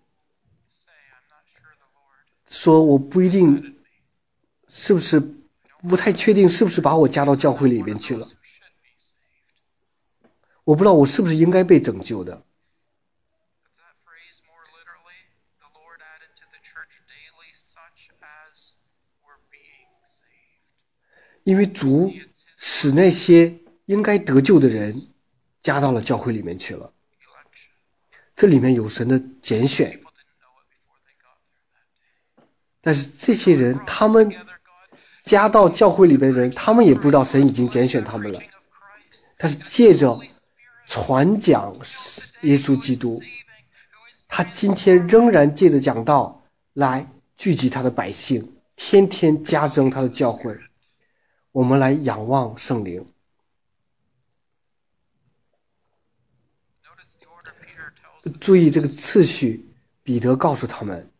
说，我不一定是不是不太确定是不是把我加到教会里边去了，我不知道我是不是应该被拯救的。因为主使那些应该得救的人加到了教会里面去了，这里面有神的拣选。但是这些人，他们加到教会里面的人，他们也不知道神已经拣选他们了。但是借着传讲耶稣基督，他今天仍然借着讲道来聚集他的百姓，天天加增他的教会。我们来仰望圣灵。注意这个次序，彼得告诉他们，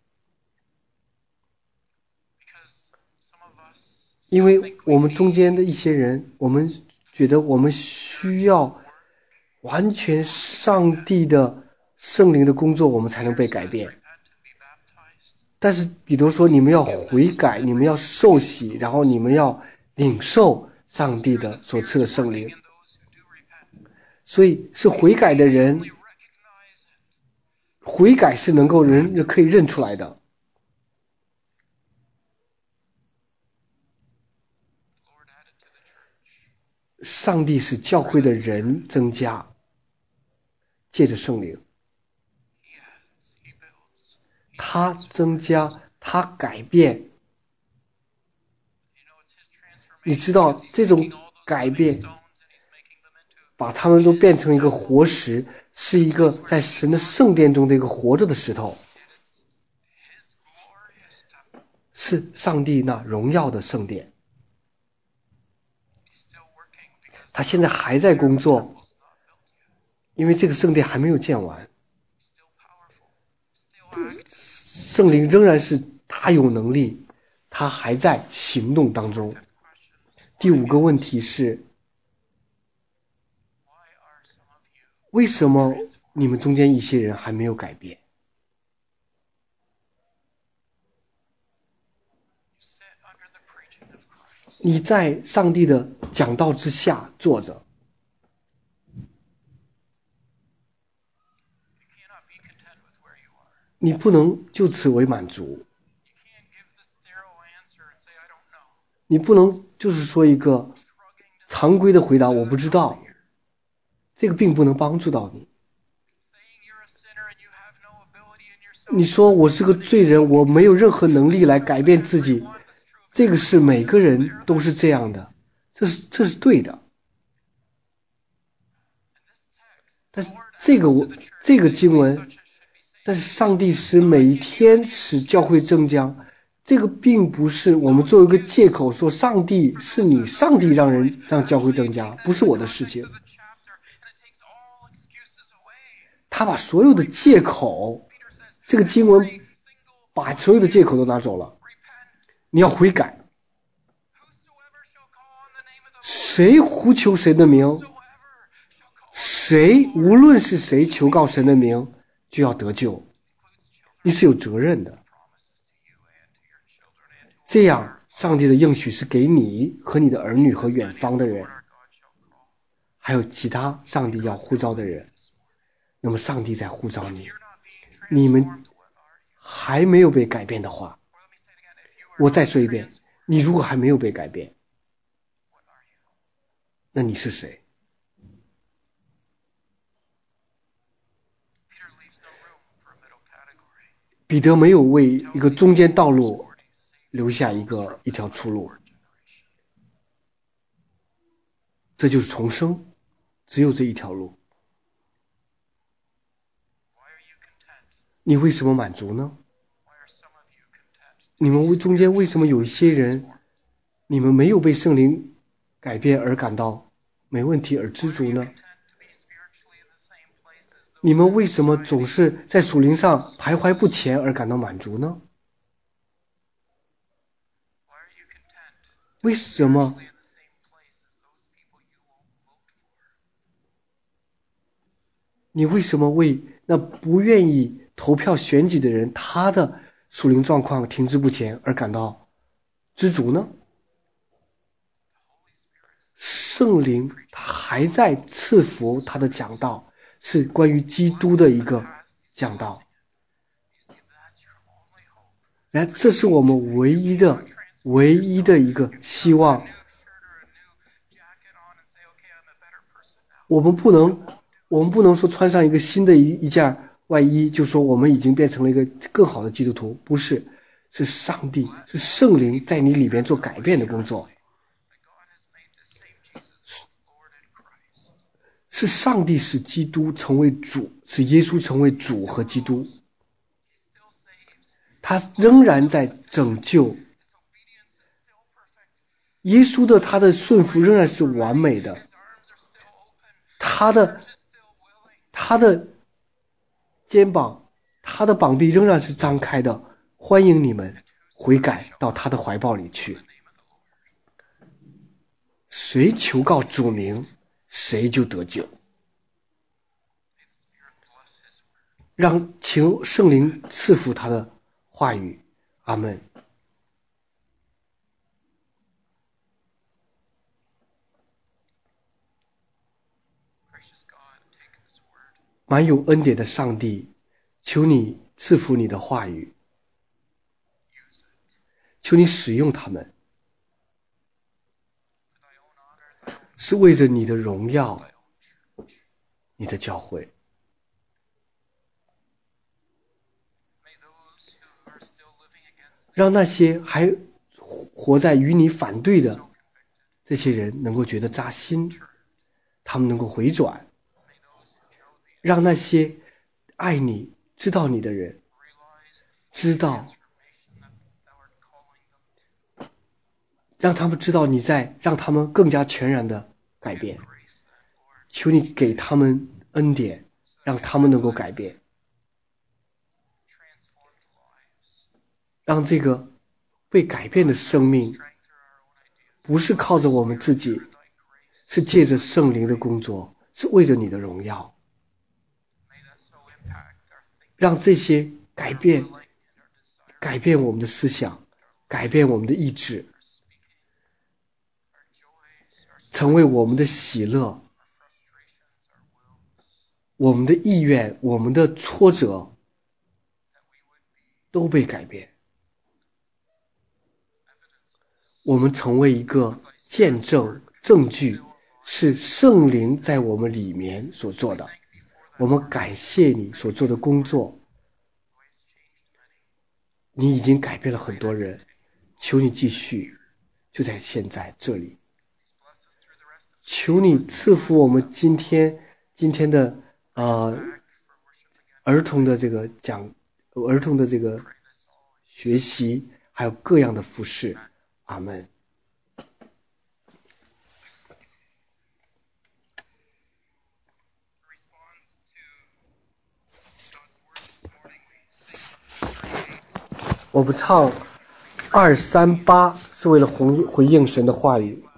因为我们中间的一些人，我们觉得我们需要完全上帝的圣灵的工作，我们才能被改变。但是彼得说，你们要悔改，你们要受洗，然后你们要领受上帝的所赐的圣灵。所以是悔改的人，悔改是能够人可以认出来的。上帝使教会的人增加，借着圣灵，他增加，他改变。你知道这种改变把他们都变成一个活石，是一个在神的圣殿中的一个活着的石头，是上帝那荣耀的圣殿。他现在还在工作，因为这个圣殿还没有建完。圣灵仍然是他有能力，他还在行动当中。第5个问题是， 为什么你们中间一些人还没有改变？你在上帝的讲道之下坐着，你不能就此为满足，你不能就是说一个常规的回答我不知道，这个并不能帮助到你。你说我是个罪人，我没有任何能力来改变自己，这个是每个人都是这样的，这是对的。但是这个经文，但是上帝使每一天使教会增加，这个并不是我们作为一个借口说上帝是你，上帝让教会增加，不是我的事情。他把所有的借口，这个经文把所有的借口都拿走了。你要悔改，谁呼求神的名，谁无论是谁求告神的名，就要得救。你是有责任的。这样，上帝的应许是给你和你的儿女和远方的人，还有其他上帝要呼召的人。那么上帝在呼召你，你们还没有被改变的话，我再说一遍，你如果还没有被改变，那你是谁？彼得没有为一个中间道路留下一条出路，这就是重生，只有这一条路。你为什么满足呢？你们中间为什么有一些人，你们没有被圣灵改变而感到没问题而知足呢？你们为什么总是在属灵上徘徊不前而感到满足呢？为什么你为什么为那不愿意投票选举的人，他的属灵状况停滞不前而感到知足呢？圣灵他还在赐福他的讲道，是关于基督的一个讲道。来，这是我们唯一的一个希望。我们不能说穿上一个新的一件外衣，就说我们已经变成了一个更好的基督徒。不是，是上帝，是圣灵在你里边做改变的工作。是上帝使基督成为主，使耶稣成为主和基督。他仍然在拯救。耶稣的他的顺服仍然是完美的。他的肩膀，他的膀臂仍然是张开的，欢迎你们悔改到他的怀抱里去。谁求告主名，谁就得救。让请圣灵赐福他的话语，阿们。满有恩典的上帝，求你赐福你的话语，求你使用它们，是为着你的荣耀，你的教会。让那些还活在与你反对的这些人能够觉得扎心，他们能够回转。让那些爱你、知道你的人知道，让他们知道你在让他们更加全然的改变。求你给他们恩典，让他们能够改变。让这个被改变的生命不是靠着我们自己，是借着圣灵的工作，是为着你的荣耀。 让这些改变我们的思想，改变我们的意志，成为我们的喜乐，我们的意愿，我们的挫折都被改变。我们成为一个见证证据，是圣灵在我们里面所做的。我们感谢你所做的工作，你已经改变了很多人，求你继续，就在现在这里。求你赐福我们今天的儿童的这个学习，还有各样的服事。阿们。我们唱238是为了回应神的话语。